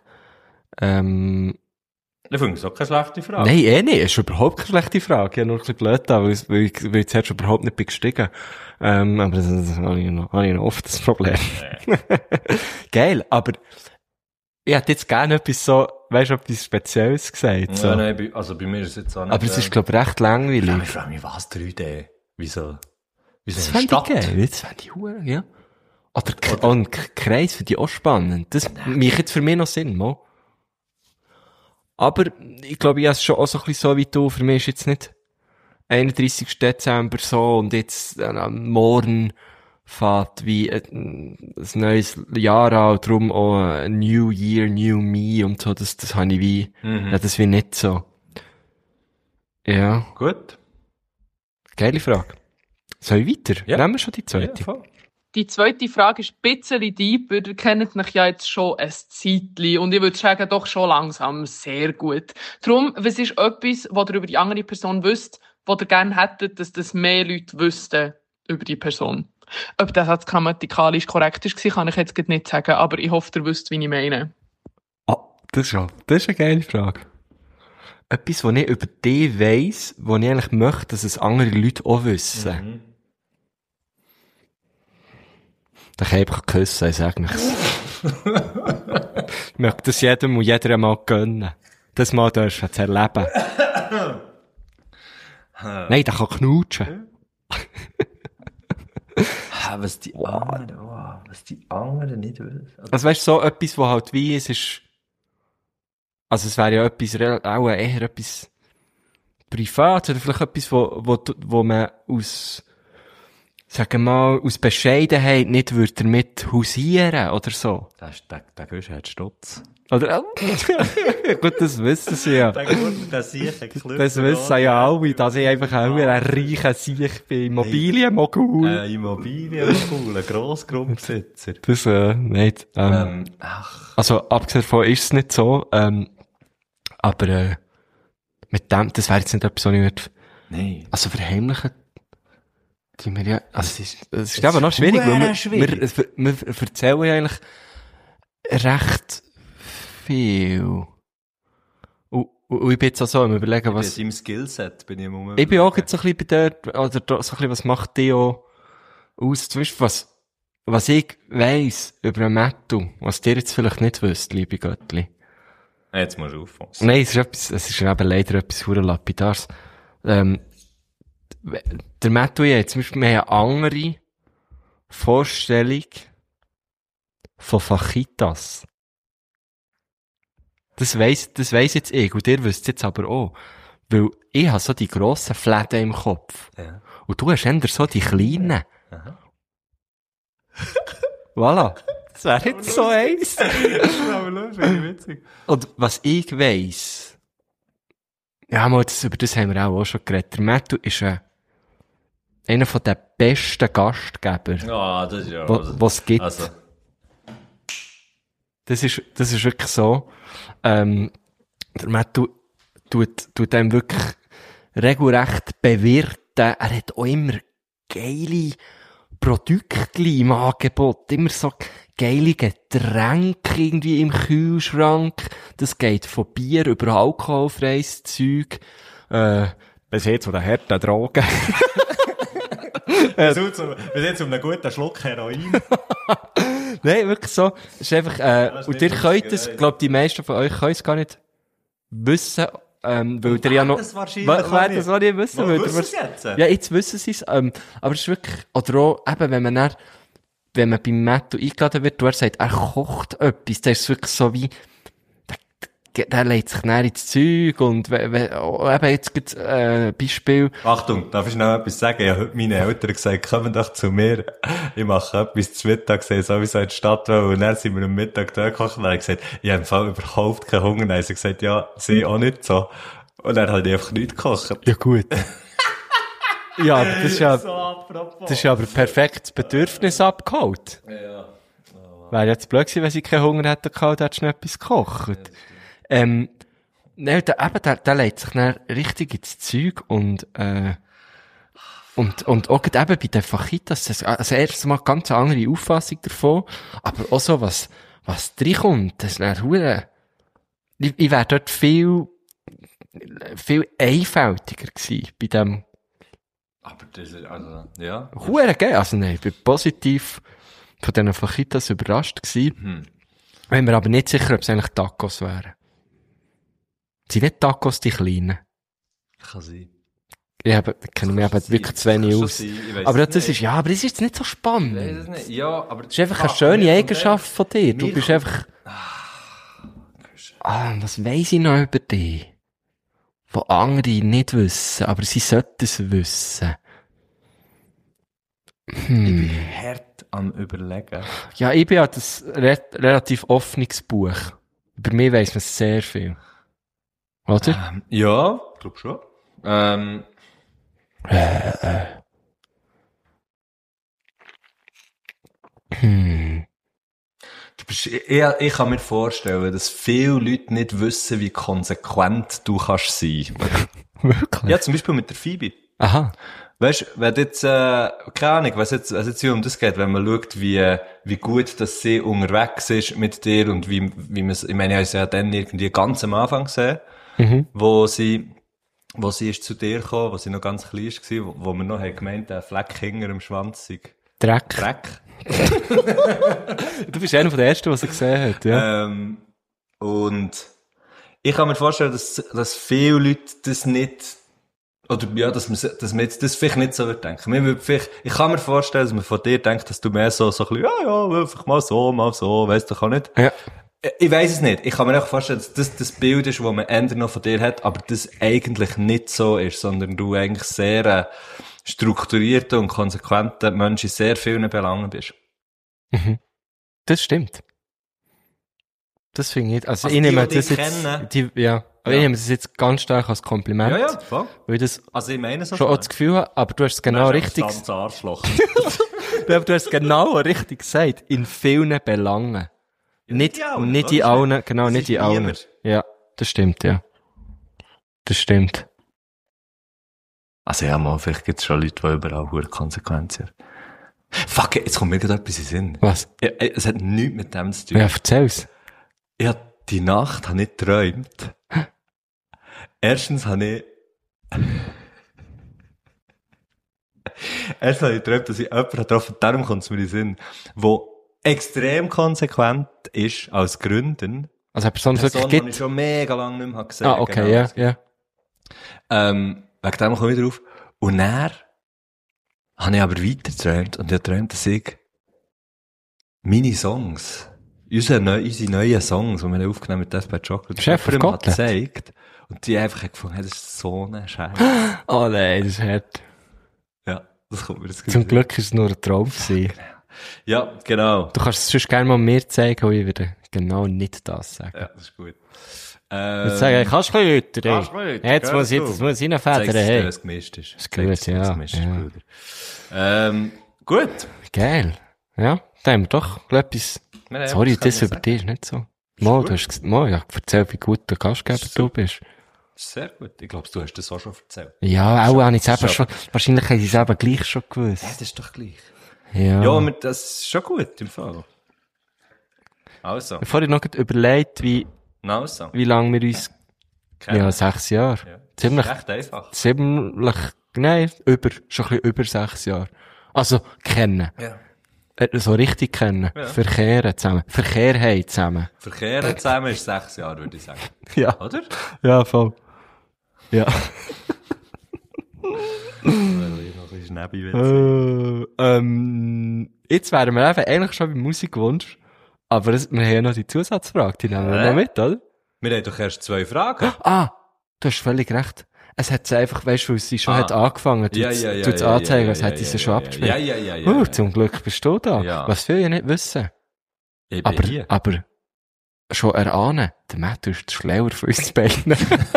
Ich finde es auch keine schlechte Frage. Nein, nicht. Es ist überhaupt keine schlechte Frage. Ich habe nur ein bisschen blöd da, weil ich zuerst überhaupt nicht bin gestiegen. Aber das habe ich noch oft das Problem. Geil, aber ich hätte jetzt gerne etwas so, weißt du, etwas Spezielles gesagt. So. Ja, nein, also bei mir ist es jetzt auch nicht. Aber es ist, glaube ich, recht langweilig. Ich frage mich, was 3D? Wieso das eine Stadt? Das fände ich hure, ja. Oder ein Kreis finde ich auch spannend. Das macht jetzt für mich noch Sinn, mal. Aber ich glaube, ich habe es schon auch so ein bisschen so wie du. Für mich ist jetzt nicht 31. Dezember so und jetzt morgen fährt wie ein neues Jahr an, darum auch ein New Year, New Me und so. Das habe ich wie, ja, das wie nicht so. Ja. Gut. Geile Frage. Soll ich weiter? Ja. Nehmen wir schon die zweite? Ja, voll. Die zweite Frage ist ein bisschen deep, weil ihr kennt mich ja jetzt schon ein Zeitchen und ich würde sagen, doch schon langsam sehr gut. Darum, was ist etwas, was ihr über die andere Person wisst, was ihr gerne hättet, dass das mehr Leute wüssten über die Person? Ob das jetzt grammatikalisch korrekt ist, kann ich jetzt nicht sagen, aber ich hoffe, ihr wisst, wie ich meine. Das ist eine geile Frage. Etwas, was ich über dich weiss, was ich eigentlich möchte, dass es andere Leute auch wissen. Dann kann ich einfach küssen, ich sage nichts. Ich möchte das jedem und jeder einmal gönnen. Das mal dürfen zu erleben. Nein, der kann knutschen. Was die anderen nicht wissen. Also weißt du, so etwas, wo halt wie es ist, also es wäre ja etwas, auch eher etwas Privates, oder vielleicht etwas, wo man aus, sagen wir mal, aus Bescheidenheit nicht würde damit hausieren, oder so. Der Gösch hat Stutz. Oder, gut, das wissen sie ja. Das wissen ja alle, dass ich einfach auch ein reicher Sieg bin. Immobilienmogul. Immobilienmogul, ein Grossgrundbesitzer. Das, nicht, also, abgesehen davon ist es nicht so, aber, mit dem, das wäre jetzt nicht etwas, was ich würde, nein. Also, verheimlichen, die wir ja, also, es ist aber noch schwierig, weil wir erzählen ja eigentlich recht viel. Und ich bin jetzt auch so am Überlegen, was... Bei deinem Skillset bin ich im Moment. Ich bin auch jetzt so ein bisschen bei der, oder so ein bisschen, was macht die auch aus? Zum Beispiel, was ich weiss über einen Mattu, was ihr jetzt vielleicht nicht wisst, liebe Göttli. Jetzt musst du aufpassen. Nein, es ist eben leider etwas verdammt Lapidares. Der Mattu und ich, zum Beispiel, wir haben eine andere Vorstellung von Fajitas. Das weiss jetzt ich, und ihr wisst jetzt aber auch. Weil ich habe so die grossen Fläden im Kopf. Ja. Und du hast eher so die kleinen. Aha. Voilà. Das wäre jetzt so eins. Witzig. Und was ich weiss, ja, mal, über das haben wir auch schon geredet. Der Mattu ist einer von den besten Gastgeber, Ja, das ist ja... was gibt. Also. Das ist wirklich so. Der Mattu tut einem wirklich regelrecht bewirten. Er hat auch immer geile Produkte im Angebot. Immer so geile Getränke irgendwie im Kühlschrank. Das geht von Bier über alkoholfreies Zeug, bis hin zu den harten Drogen. Bis jetzt um einen guten Schluck Heroin. Nein, wirklich so. Es ist einfach, und ihr könnt es, glaube die meisten von euch können es gar nicht wissen, weil ihr ja noch, das wahrscheinlich werden das auch nicht wissen, weil wissen es jetzt? Ja, jetzt wissen sie es, aber es ist wirklich, oder auch, eben, wenn man beim Mattu eingeladen wird, und er sagt, er kocht etwas, das ist wirklich so wie, der legt sich näher ins Zeug und eben jetzt gibt's Beispiel. Achtung, darf ich noch etwas sagen? Ich habe heute meinen Eltern gesagt, kommen doch zu mir, ich mache etwas zu Mittag, sehe sowieso in die Stadt, und dann sind wir am Mittag da gekocht, und dann habe ich gesagt, ich habe im Fall überhaupt keinen Hunger, dann haben sie gesagt, ja, sie auch nicht so. Und dann habe ich einfach nichts gekocht. Ja gut. Ja, aber das ist ja, So apropos. das ist ja aber perfekt das Bedürfnis abgeholt. Ja. Wäre jetzt blöd gewesen, wenn sie keinen Hunger hätten gehabt, hättest du noch etwas gekocht. Nein, der legt sich dann richtig ins Zeug und auch gerade eben bei den Fajitas, also erstens mal ganz eine andere Auffassung davon, aber auch so, was reinkommt, das ist dann hure, ich wäre dort viel einfältiger gewesen, bei dem, Aber das ist, also, ja. hure geil, also nein, ich bin positiv von diesen Fajitas überrascht gewesen. Ich bin mir aber nicht sicher, ob es eigentlich Tacos wären. Sind nicht Tacos die kleinen? Kann sein. Ich kenne mich eben wirklich zu wenig aus. Aber das ist, ja, aber das ist jetzt nicht so spannend. Ich weiß es nicht. Ja, aber... Das ist einfach eine schöne Eigenschaft von dir. Du bist einfach... was weiss ich noch über dich? Wo andere nicht wissen, aber sie sollten es wissen. Ich bin hart am Überlegen. Ja, ich bin ja das relativ offenes Buch. Über mich weiss man sehr viel. Oder? Ja, glaub schon. Ich kann mir vorstellen, dass viele Leute nicht wissen, wie konsequent du kannst sein. Wirklich? Ja, zum Beispiel mit der Phoebe. Aha. Weißt, wenn jetzt, keine Ahnung, was jetzt hier um das geht, wenn man schaut, wie gut, dass sie unterwegs ist mit dir und wie man es, ich meine, ich habe es ja dann irgendwie ganz am Anfang gesehen, wo sie ist zu dir gekommen, wo sie noch ganz klein war, wo wir noch haben gemeint, der Fleck hinter dem Schwanz sei Dreck. Du bist einer von den Ersten, was er gesehen hat, ja. Und ich kann mir vorstellen, dass viele Leute das nicht, oder ja, dass man jetzt das vielleicht nicht so wird denken. Ich kann mir vorstellen, dass man von dir denkt, dass du mehr so ein bisschen, ja, einfach mal so, weißt du, kann nicht. Ja. Ich weiss es nicht. Ich kann mir auch vorstellen, dass das Bild ist, das man ändern noch von dir hat, aber das eigentlich nicht so ist, sondern du eigentlich sehr strukturierter und konsequenter Mensch in sehr vielen Belangen bist. Das stimmt. Das finde ich, also Also ich nehme die das kennen. jetzt, aber ich nehme das jetzt ganz stark als Kompliment. Ja, ja, voll. Weil ich das Also ich meine so schon auch das Gefühl habe, aber du hast es genau richtig, Das Arschloch. aber du hast es genau richtig gesagt, in vielen Belangen. Nicht in allen, genau, Das nicht ist in allen. niemand. Ja, das stimmt, ja. Das stimmt. Also ja, mal, vielleicht gibt es schon Leute, die überall hohe Konsequenzen haben. Fuck, jetzt kommt mir gerade etwas in den Sinn. Was? Ja, es hat nichts mit dem zu tun. Ja, erzähl's. Die Nacht habe ich geträumt. Erstens habe ich geträumt, dass ich jemanden getroffen habe, darum kommt es mir in den Sinn, der extrem konsequent ist als Gründen. Also eine Person, Die wirklich Person, die ich gibt. schon mega lange nicht mehr gesehen Ah, habe. okay, genau. ja. Wegen dem komme ich drauf. Und dann habe ich aber weiter geträumt und ich habe geträumt, dass ich meine Songs, unsere neuen Songs, die wir aufgenommen mit Death by Chocolate, Chef of jemandem Gottlet. gezeigt und die einfach gefunden, hey, das ist so ein Scheiß. Oh nein, das ist hart. Ja, das kommt mir jetzt Zum Glück ist es nur ein Traum gewesen. Ja, genau. Du kannst es sonst gerne mal mir zeigen, und ich würde genau nicht das sagen. Ja, das ist gut. Ich sage, hey, kannst du ein bisschen Kannst du lauter, ein bisschen, ey? Jetzt muss ich reinfedern, hey. Dass es gemischt ist. Ist gut, ja. Gut. Geil. Ja, da haben wir doch etwas. Sorry, das über dich ist nicht so. Mal, du hast ja, erzähl, wie gut der Gastgeber du bist. Sehr gut. Ich glaube, du hast das auch schon erzählt. Ja, auch habe ich es eben schon, wahrscheinlich haben sie es eben gleich schon gewusst. Ja, das ist doch gleich. Ja. Ja, aber das ist schon gut im Fall. Also. Ich habe vorhin noch überlegt, wie lange wir uns, ja, 6 Jahre. Ja. Ziemlich, Recht einfach. nein, schon ein bisschen über 6 Jahre. Also, kennen. Ja. So richtig kennen. Ja. Verkehren zusammen. Verkehr haben zusammen. Verkehren zusammen ist 6 Jahre, würde ich sagen. Ja. Oder? Ja, voll. Ja. Jetzt wären wir eben eigentlich schon beim Musikwunsch. Aber wir haben ja noch die Zusatzfrage, die nehmen wir noch mit, oder? Wir haben doch erst 2 Fragen. Ah, du hast völlig recht. Es hat sie einfach, weißt du, weil sie schon hat angefangen, tut's anzeigen, als hätte sie schon abgespielt. Ja. Zum Glück bist du da. Ja. Was viele nicht wissen. Ich bin hier. Aber schon erahnen, der Matt ist schlauer für uns beiden.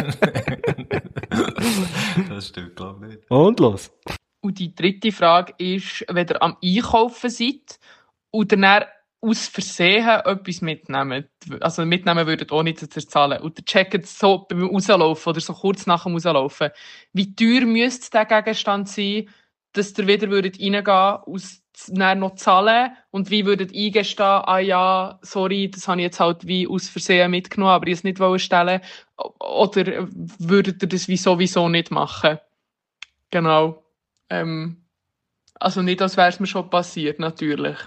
Das stimmt, glaube ich nicht. Und los. Und die dritte Frage ist, wenn ihr am Einkaufen seid und dann aus Versehen etwas mitnehmen. Also mitnehmen würdet, ohne zu zahlen. Und ihr checkt so beim Rauslaufen oder so kurz nach dem Rauslaufen. Wie teuer müsste der Gegenstand sein, dass ihr wieder reingehen würdet, dann noch zahlen? Und wie würdet ihr eingestehen, ah ja, sorry, das habe ich jetzt halt wie aus Versehen mitgenommen, aber ich es nicht stellen. Oder würdet ihr das wie sowieso nicht machen? Genau. Also nicht, als wäre es mir schon passiert, natürlich.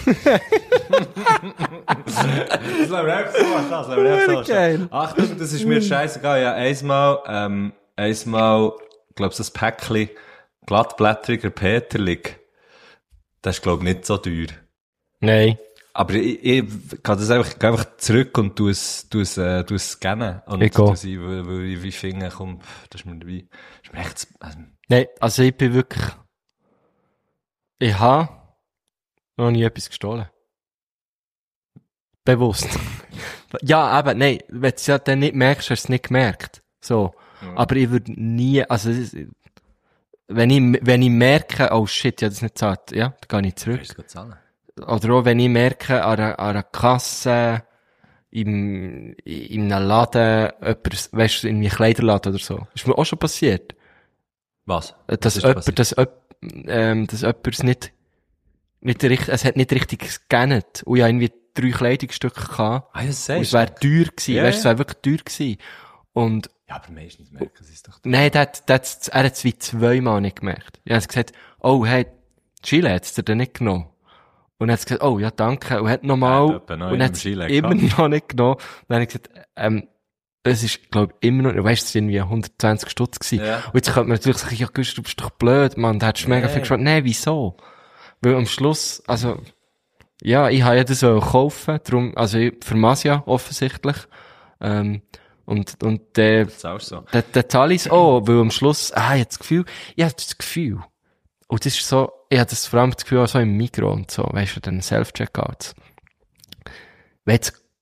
Das lassen wir einfach so. Achtung, das ist mir scheißegal. Ja, einmal, ich glaube, so ein Päckchen glattblättriger Peterlig. Das ist, glaube ich, nicht so teuer. Nein. Aber ich kann das einfach zurück und tu es scannen. Und Ich gehe. weil ich wie finde, komm, das ist mir dabei. Das ist mir echt, Nein, also ich bin wirklich, ich habe noch nie etwas gestohlen. Bewusst. Ja, eben, nein, wenn du es ja dann nicht merkst, hast du es nicht gemerkt. So. Ja. Aber ich würde nie, also, wenn ich merke, oh shit, ja, das nicht zahlt, ja, dann gehe ich zurück. Oder auch wenn ich merke, an einer Kasse, in einem Laden, weißt du, in einem Kleiderladen oder so. Ist mir auch schon passiert. Was? Dass jemand es nicht richtig, es hat nicht richtig gescannt. Und ich habe irgendwie 3 Kleidungsstücke gehabt. Ah, das und es wäre teuer gewesen. Ja, weißt du, es wäre wirklich teuer gewesen. Und, ja, aber meistens merken sie es doch. nein, er hat es wie 2-mal nicht gemerkt. Ich habe gesagt, oh, hey, Chile hat es dir denn nicht genommen. Und er hat gesagt, oh, ja, danke. Und hat nochmal, und hat es immer noch nicht genommen. Und dann habe ich gesagt, es ist, glaube ich, immer noch, weißt du, es sind irgendwie 120 Stutz gewesen. Ja. Und jetzt könnte man natürlich sagen, ja, Güst, du bist doch blöd, Mann, da hättest du mega viel geschaut. Nein, wieso? Weil am Schluss, also, ja, ich habe ja das kaufen, darum, also, für Masia, offensichtlich. Und der zahle ich es auch, weil am Schluss, ich habe das Gefühl, und das ist so, ich habe das vor allem das Gefühl auch so im Migros und so, weißt du, den Self-Checkouts. Wenn jetzt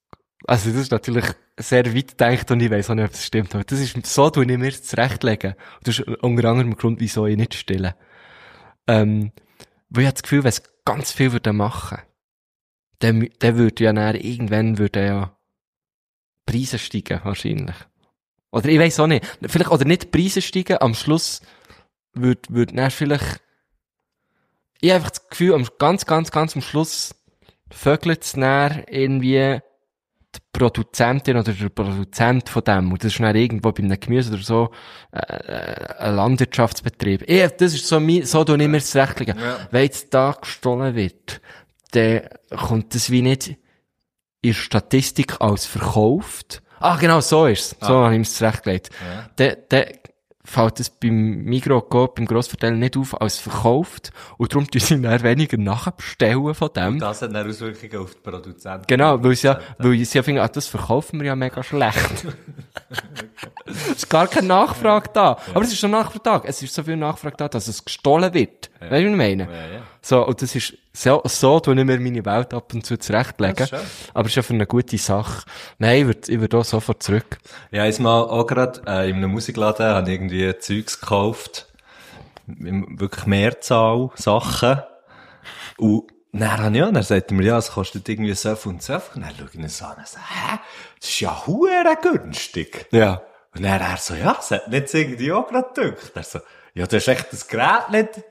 Also, das ist natürlich sehr weit gedacht und ich weiss auch nicht, ob das stimmt. Aber das ist, so tue ich mir das zurechtlegen. Und das ist unter anderem der Grund, wieso ich nicht stille. Weil ich habe das Gefühl, wenn es ganz viel würde machen, dann würde ja dann, irgendwann würde ja Preise steigen, wahrscheinlich. Oder ich weiss auch nicht. Vielleicht, oder nicht Preise steigen, am Schluss würde dann vielleicht, ich habe einfach das Gefühl, ganz am Schluss vögelt es dann irgendwie die Produzentin oder der Produzent von dem. Und das ist dann irgendwo bei einem Gemüse oder so, ein Landwirtschaftsbetrieb. Das ist so tue ich mir das Rechtlegen. Ja. Wenn jetzt da gestohlen wird, dann kommt das wie nicht in der Statistik als verkauft. Ah, genau, so ist's. So habe ich mir das zurechtgelegt. Ja. Dann fällt es beim Migros, beim Grossverteiler nicht auf als verkauft. Und darum tun sie dann weniger nachbestellen von dem. Und das hat dann Auswirkungen auf die Produzenten. Genau, weil sie ja finden, das verkaufen wir ja mega schlecht. Es ist gar keine Nachfrage da. Ja. Aber es ist so Nachfrage da. Es ist so viel Nachfrage da, dass es gestohlen wird. Ja. Weißt du, was ich meine? Ja. So, und das ist, so tue ich mir meine Welt ab und zu zurechtlegen. Aber es ist ja für eine gute Sache. Nein, ich würd auch sofort zurück. Ja, ich mal auch gerade, in einem Musikladen habe ich irgendwie Zeugs gekauft. Wirklich Mehrzahl Sachen. Und dann sagt er mir, ja, es kostet irgendwie so viel und so viel. Und dann schaue ich ihn so an und sage, das ist ja hure günstig. Ja. Und dann er so, ja, das hat nicht irgendwie auch gerade gedacht. Er so, ja, du hast echt das Gerät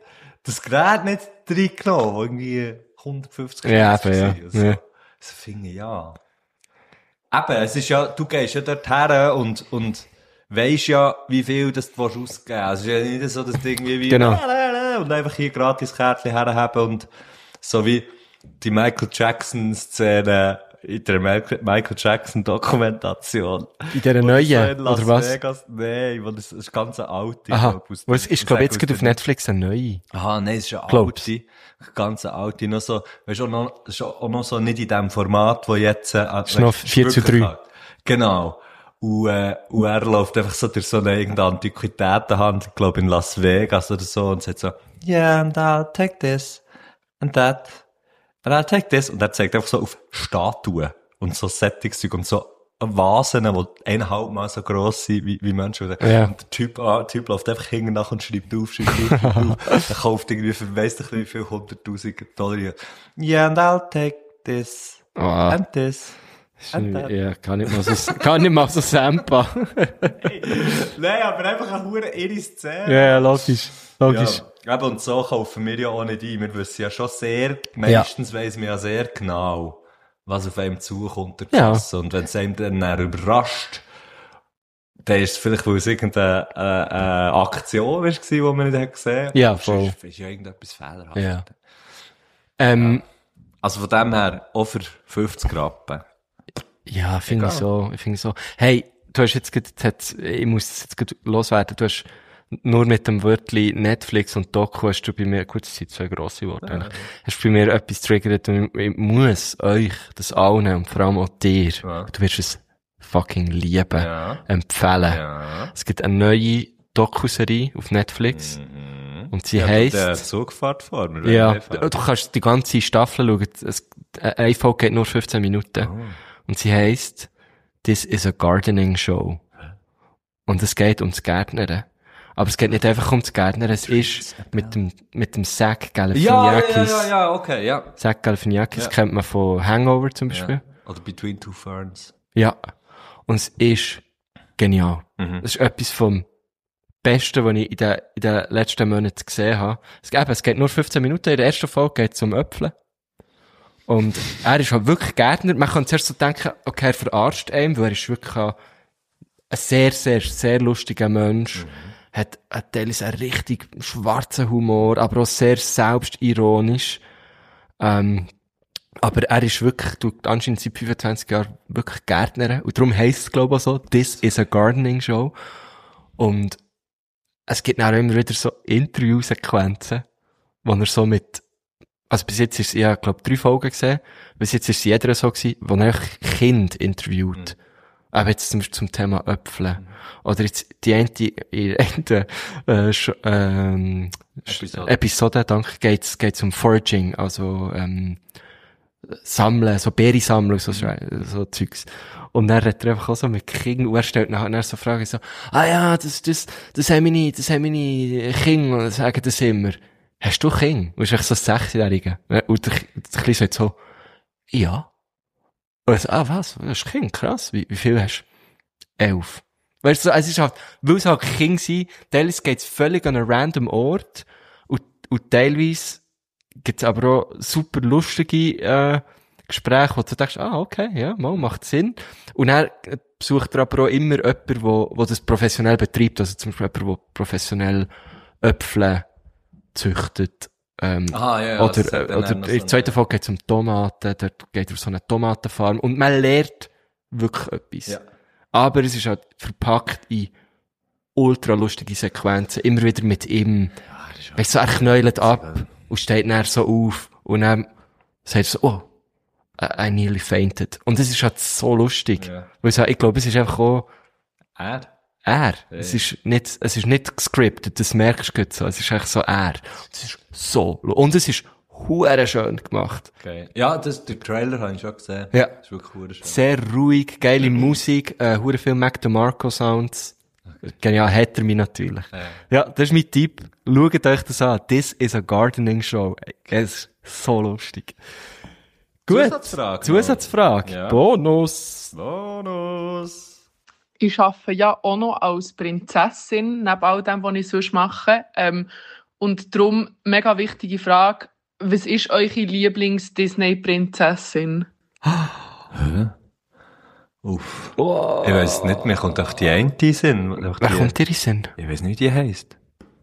nicht reingenommen, wo irgendwie 150 ja, war. Ja. So finde ich, ja. Eben, es ist ja, du gehst ja dort her und weisst ja, wie viel das du ausgeben willst. Also es ist ja nicht so, dass du irgendwie genau. Und einfach hier gratis Kärtchen herhaben und so wie die Michael Jackson-Szene in der Michael Jackson-Dokumentation. In dieser neuen, so oder was? Vegas, nein, das ist ganz eine alte. Aha, was ist, glaube ich, jetzt gerade auf Netflix eine neue. Aha, nein, es ist eine alte. Ganz eine alte. Noch so, weißt du, auch noch so nicht in dem Format, wo jetzt, ist noch 4:3. Genau. Und er läuft einfach so durch so eine irgendeine Antiquitätenhandel, glaube in Las Vegas oder so, und sagt so, yeah, and I'll take this, and that, and I'll take this. Und er zeigt einfach so auf Statuen und so Sättigungszeug und so Vasen, die 1,5 Mal so gross sind wie Menschen. Ja. Und der Typ läuft einfach hinten nach und schreibt auf. Er kauft irgendwie für weiss nicht wie viel, $100,000. Yeah, and I'll take this, and this. Ja, kann nicht mal so Sampa. Nein, aber einfach eine hure irre Szene. Ja, logisch. Ja, und so kaufen wir ja auch nicht ein. Wir wissen ja schon meistens weiss man ja sehr genau, was auf einem zukommt. Ja. Und wenn es einem dann überrascht, dann ist es vielleicht, weil es irgendeine Aktion war, die man nicht gesehen hat. Ja, voll. Ist ja irgendetwas fehlerhaft. Ja. Also von dem her, auch für 50 Rappen. Ja, finde ich so. Hey, du hast jetzt ich muss das jetzt gerade loswerden, du hast nur mit dem Wörtchen Netflix und Doku hast du bei mir, gut, das sind 2 grosse Worte, hast du bei mir etwas triggert und ich muss euch das allen und vor allem auch dir, du wirst es fucking lieben, empfehlen. Ja. Es gibt eine neue Doku-Serie auf Netflix. Und sie heisst... Der Zugfahrt vor mir. Ja, du kannst die ganze Staffel schauen. Eine Folge geht nur 15 Minuten. Oh. Und sie heisst This is a Gardening Show. Und es geht ums Gärtnern. Aber es geht nicht einfach ums Gärtnern, es ist mit dem Zach Galifianakis. Ja, okay, ja. Zach Galifianakis kennt man von Hangover zum Beispiel. Ja. Oder Between Two Ferns. Ja. Und es ist genial. Es ist etwas vom Besten, was ich in den letzten Monaten gesehen habe. Es geht nur 15 Minuten. In der ersten Folge geht es um Äpfel. Und er ist halt wirklich Gärtner. Man kann zuerst so denken, okay, er verarscht einen, weil er ist wirklich ein sehr, sehr, sehr lustiger Mensch. Hat teilweise einen richtig schwarzen Humor, aber auch sehr selbstironisch. Aber er ist wirklich, anscheinend seit 25 Jahren wirklich Gärtner. Und darum heisst es, glaube ich, auch so, This is a Gardening Show. Und es gibt auch immer wieder so Interviewsequenzen, wo er so also bis jetzt ist es, ich habe, glaube 3 Folgen gesehen, bis jetzt ist es jeder so gewesen, wo er Kind interviewt. Aber jetzt zum Thema Äpfel. Oder jetzt die eine Episode, danke, geht's um Foraging, also, sammeln, so Beere sammeln und so Zeugs. Und dann redet er einfach auch so mit Kindern und er stellt nachher so Fragen so, das haben meine Kinder, sagen das immer. Hast du Kinder? Und ist echt so 6-Jährige. Und der Kleine sagt so, ja. Und er so, was? Du hast Kinder? Krass. Wie viel hast du? 11. Weißt du, es ist halt, weil es halt Kinder sind, teilweise geht's völlig an einen random Ort und teilweise gibt's aber auch super lustige, Gespräche, wo du denkst, okay, ja, macht Sinn. Und dann besucht er aber auch immer jemanden, wo das professionell betreibt, also zum Beispiel jemand, der professionell Äpfel züchtet, oder in der zweiten Folge geht es um Tomaten, dort geht er auf so eine Tomatenfarm und man lernt wirklich etwas. Ja. Aber es ist halt verpackt in ultra lustige Sequenzen, immer wieder mit ihm, weißt du, er knäulet ab und steht dann so auf und dann sagt er so, I nearly fainted. Und das ist halt so lustig. Ja. Weil ich glaube, es ist einfach auch er. Ja. Es ist nicht gescriptet, das merkst du so. Es ist echt so er. Es ist so, und es ist hure schön gemacht. Okay. Ja, der Trailer habe ich schon gesehen. Ja. Das ist wirklich hure schön. Sehr ruhig, geile Musik, hure viel Mac DeMarco Sounds. Okay. Genial, hat er mich natürlich. Ja, das ist mein Tipp. Schaut euch das an. This is a gardening show. Es ist so lustig. Gut. Zusatzfrage. Ja. Bonus. Ich arbeite ja auch noch als Prinzessin, neben all dem, was ich sonst mache. Und darum, mega wichtige Frage, was ist eure Lieblings-Disney-Prinzessin? Uff. Oh. Ich weiss nicht, mir kommt auch die eine in Sinn. Wer kommt dir in Sinn? Ich weiss nicht, wie die heisst.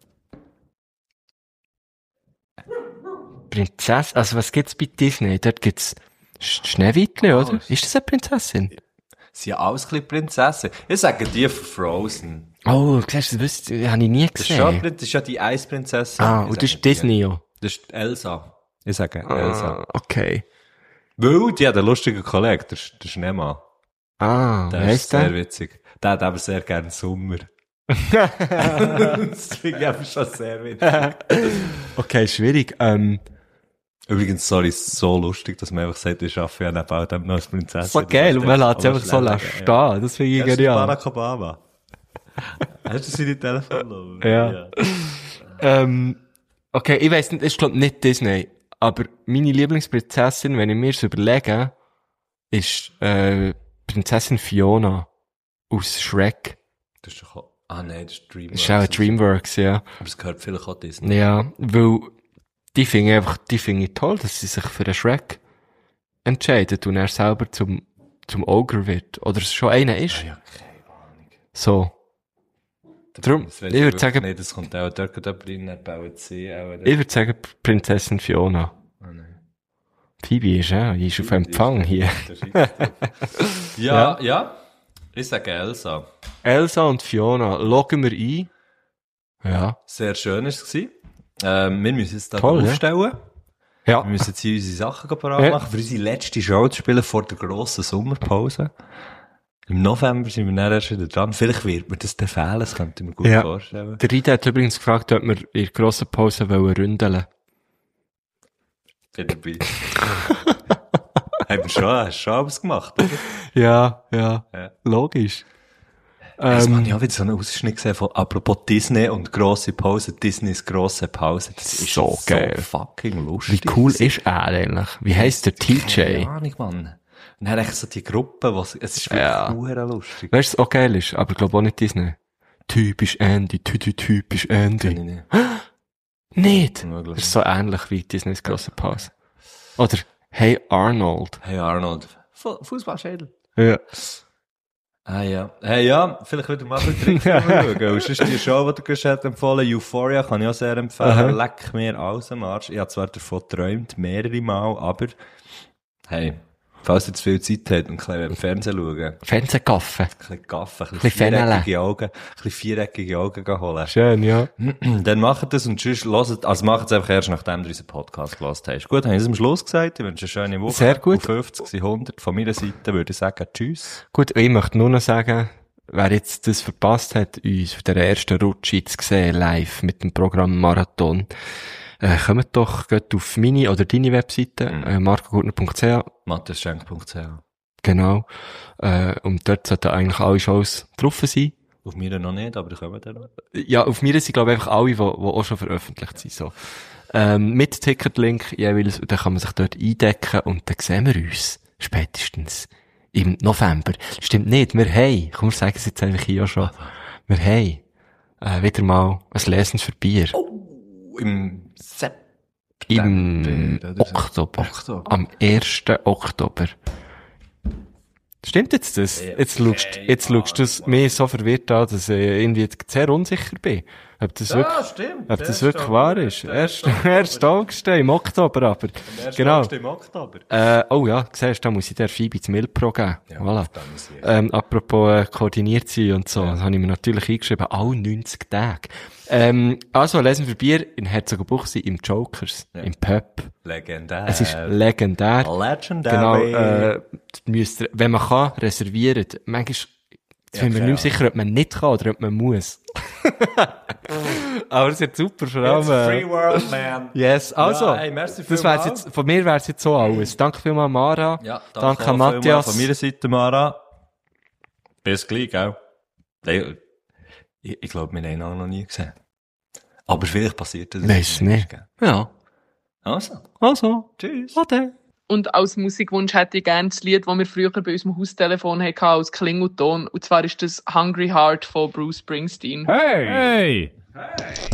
Prinzessin? Also was gibt's bei Disney? Dort gibt's Schneewittli, oder? Ist das eine Prinzessin? Sie sind alles ein Prinzessin. Ich sage die von Frozen. Oh, das habe ich nie gesehen. Das ist ja die Eisprinzessin. Und das ist Disney, ja. Das ist Elsa. Ich sage Elsa. Okay. Weil die hat einen lustigen Kollegen, der Schneemann. Der ist sehr witzig. Der hat aber sehr gerne Sommer. Das finde ich aber schon sehr witzig. Okay, schwierig. Übrigens, sorry, so lustig, dass man einfach sagt, ich arbeite ja neben all dem noch als Prinzessin. So geil, und man lässt es einfach so stehen. Ja. Das finde ich genial. Barack Obama. Hast du seine Telefonnummer? Ja. Okay, ich weiss nicht, ist glaub nicht Disney, aber meine Lieblingsprinzessin, wenn ich mir es überlege, ist Prinzessin Fiona aus Shrek. Das ist doch nein, das ist Dreamworks. Das ist auch Dreamworks, ja. Aber es gehört vielleicht auch Disney. Ja, weil die finde ich toll, dass sie sich für einen Shrek entscheidet und er selber zum Ogre wird. Oder es schon einer ist. Ja, keine Ahnung. So. Darum, ich würde sagen... Nein, das kommt auch dort rein, er baut sie. Ich würde sagen Prinzessin Fiona. Oh nein. Phoebe ist auf Empfang hier. Ja. Ich sage Elsa. Elsa und Fiona, loggen wir ein. Ja. Sehr schön war es. Wir müssen es da toll, aufstellen. Ja. Wir müssen jetzt hier unsere Sachen parat machen, für unsere letzte Show zu spielen vor der grossen Sommerpause. Im November sind wir dann erst wieder dran. Vielleicht wird mir das dann fehlen, das könnte ich mir gut vorstellen. Der Rita hat übrigens gefragt, ob wir in der grossen Pause ründeln. Bin dabei. Hast du schon alles gemacht, oder? Ja. Logisch. Ich habe wieder so einen Ausschnitt gesehen von, apropos Disney und grosse Pause, Disneys grosse Pause. Das ist so geil. So fucking lustig. Wie cool ist er eigentlich? Wie heisst der TJ? Keine Ahnung, Mann. Und dann echt so die Gruppe, es ist wirklich lustig. Weißt du, was auch geil ist? Aber ich glaube auch nicht Disney. Typisch Andy, typisch Andy. Kenn ich nicht? Das ist so ähnlich wie Disneys grosse Pause. Oder Hey Arnold. Fußballschädel. Ja. Ja. Hey, ja, vielleicht wieder mal einen Trick schauen. Und sonst die Show, die du gerade empfohlen, Euphoria, kann ich auch sehr empfehlen. Leck mir aus am Arsch. Ich habe zwar davon geträumt, mehrere Mal, aber hey, falls ihr zu viel Zeit habt und ein bisschen Fernsehen schauen. Fernsehgaffen. Ein bisschen Gaffen, ein bisschen viereckige Augen holen. Schön, ja. Dann macht das und sonst macht es einfach erst, nachdem du unseren Podcast gehört hast. Gut, habe ich es am Schluss gesagt. Ich wünsche eine schöne Woche. Sehr gut. Auf 50, 100. Von meiner Seite würde ich sagen, tschüss. Gut, ich möchte nur noch sagen, wer jetzt das verpasst hat, uns auf der ersten Rutsche zu sehen, live mit dem Programm Marathon, kommt doch, geht auf meine oder deine Webseite, marcogurtner.ch. matthiasschenk.ch. Genau. Und dort sollten eigentlich alle Shows drauf sein. Auf mir noch nicht, aber ich komme dann noch. Ja, auf mir sind, glaube ich, einfach alle, die auch schon veröffentlicht sind, so. Mit Ticketlink jeweils, und dann kann man sich dort eindecken, und dann sehen wir uns spätestens im November. Stimmt nicht, wir haben, komm, wir sagen es jetzt einfach hier auch schon, wir haben wieder mal ein Lesens für Bier. Oh, im September. Im Oktober. Am 1. Oktober. Stimmt jetzt das? Jetzt schaust du mir so verwirrt an, dass ich irgendwie sehr unsicher bin. Ob das wirklich wahr ist. 1. August im Oktober aber. Genau. Im Oktober. Oh ja, siehst du, da muss ich der Phoebe das Milpro geben. Ja, voilà. Apropos koordiniert sein und so, das habe ich mir natürlich eingeschrieben, alle 90 Tage. Also, lesen wir Bier in Herzogenbuchsee im Jokers, im Pub. Legendär. Es ist legendär. Legendary. Genau, müsst ihr, wenn man kann, reservieren. Manchmal bin ich mir nicht sicher, ob man nicht kann oder ob man muss. Aber es ist super, vor allem. It's a free world, man. Yes, also. Ja, hey, merci das wär's jetzt, von mir wär's jetzt so alles. Danke vielmals, Mara. Ja, danke Matthias. Von meiner Seite, Mara. Bis gleich, gell? Ich glaube, wir haben ihn auch noch nie gesehen. Aber vielleicht passiert das. Weiss nicht. Ja. Also. Tschüss. Ade. Und als Musikwunsch hätte ich gerne das Lied, das wir früher bei unserem Haustelefon hatten, als Klingelton. Und zwar ist das Hungry Heart von Bruce Springsteen. Hey!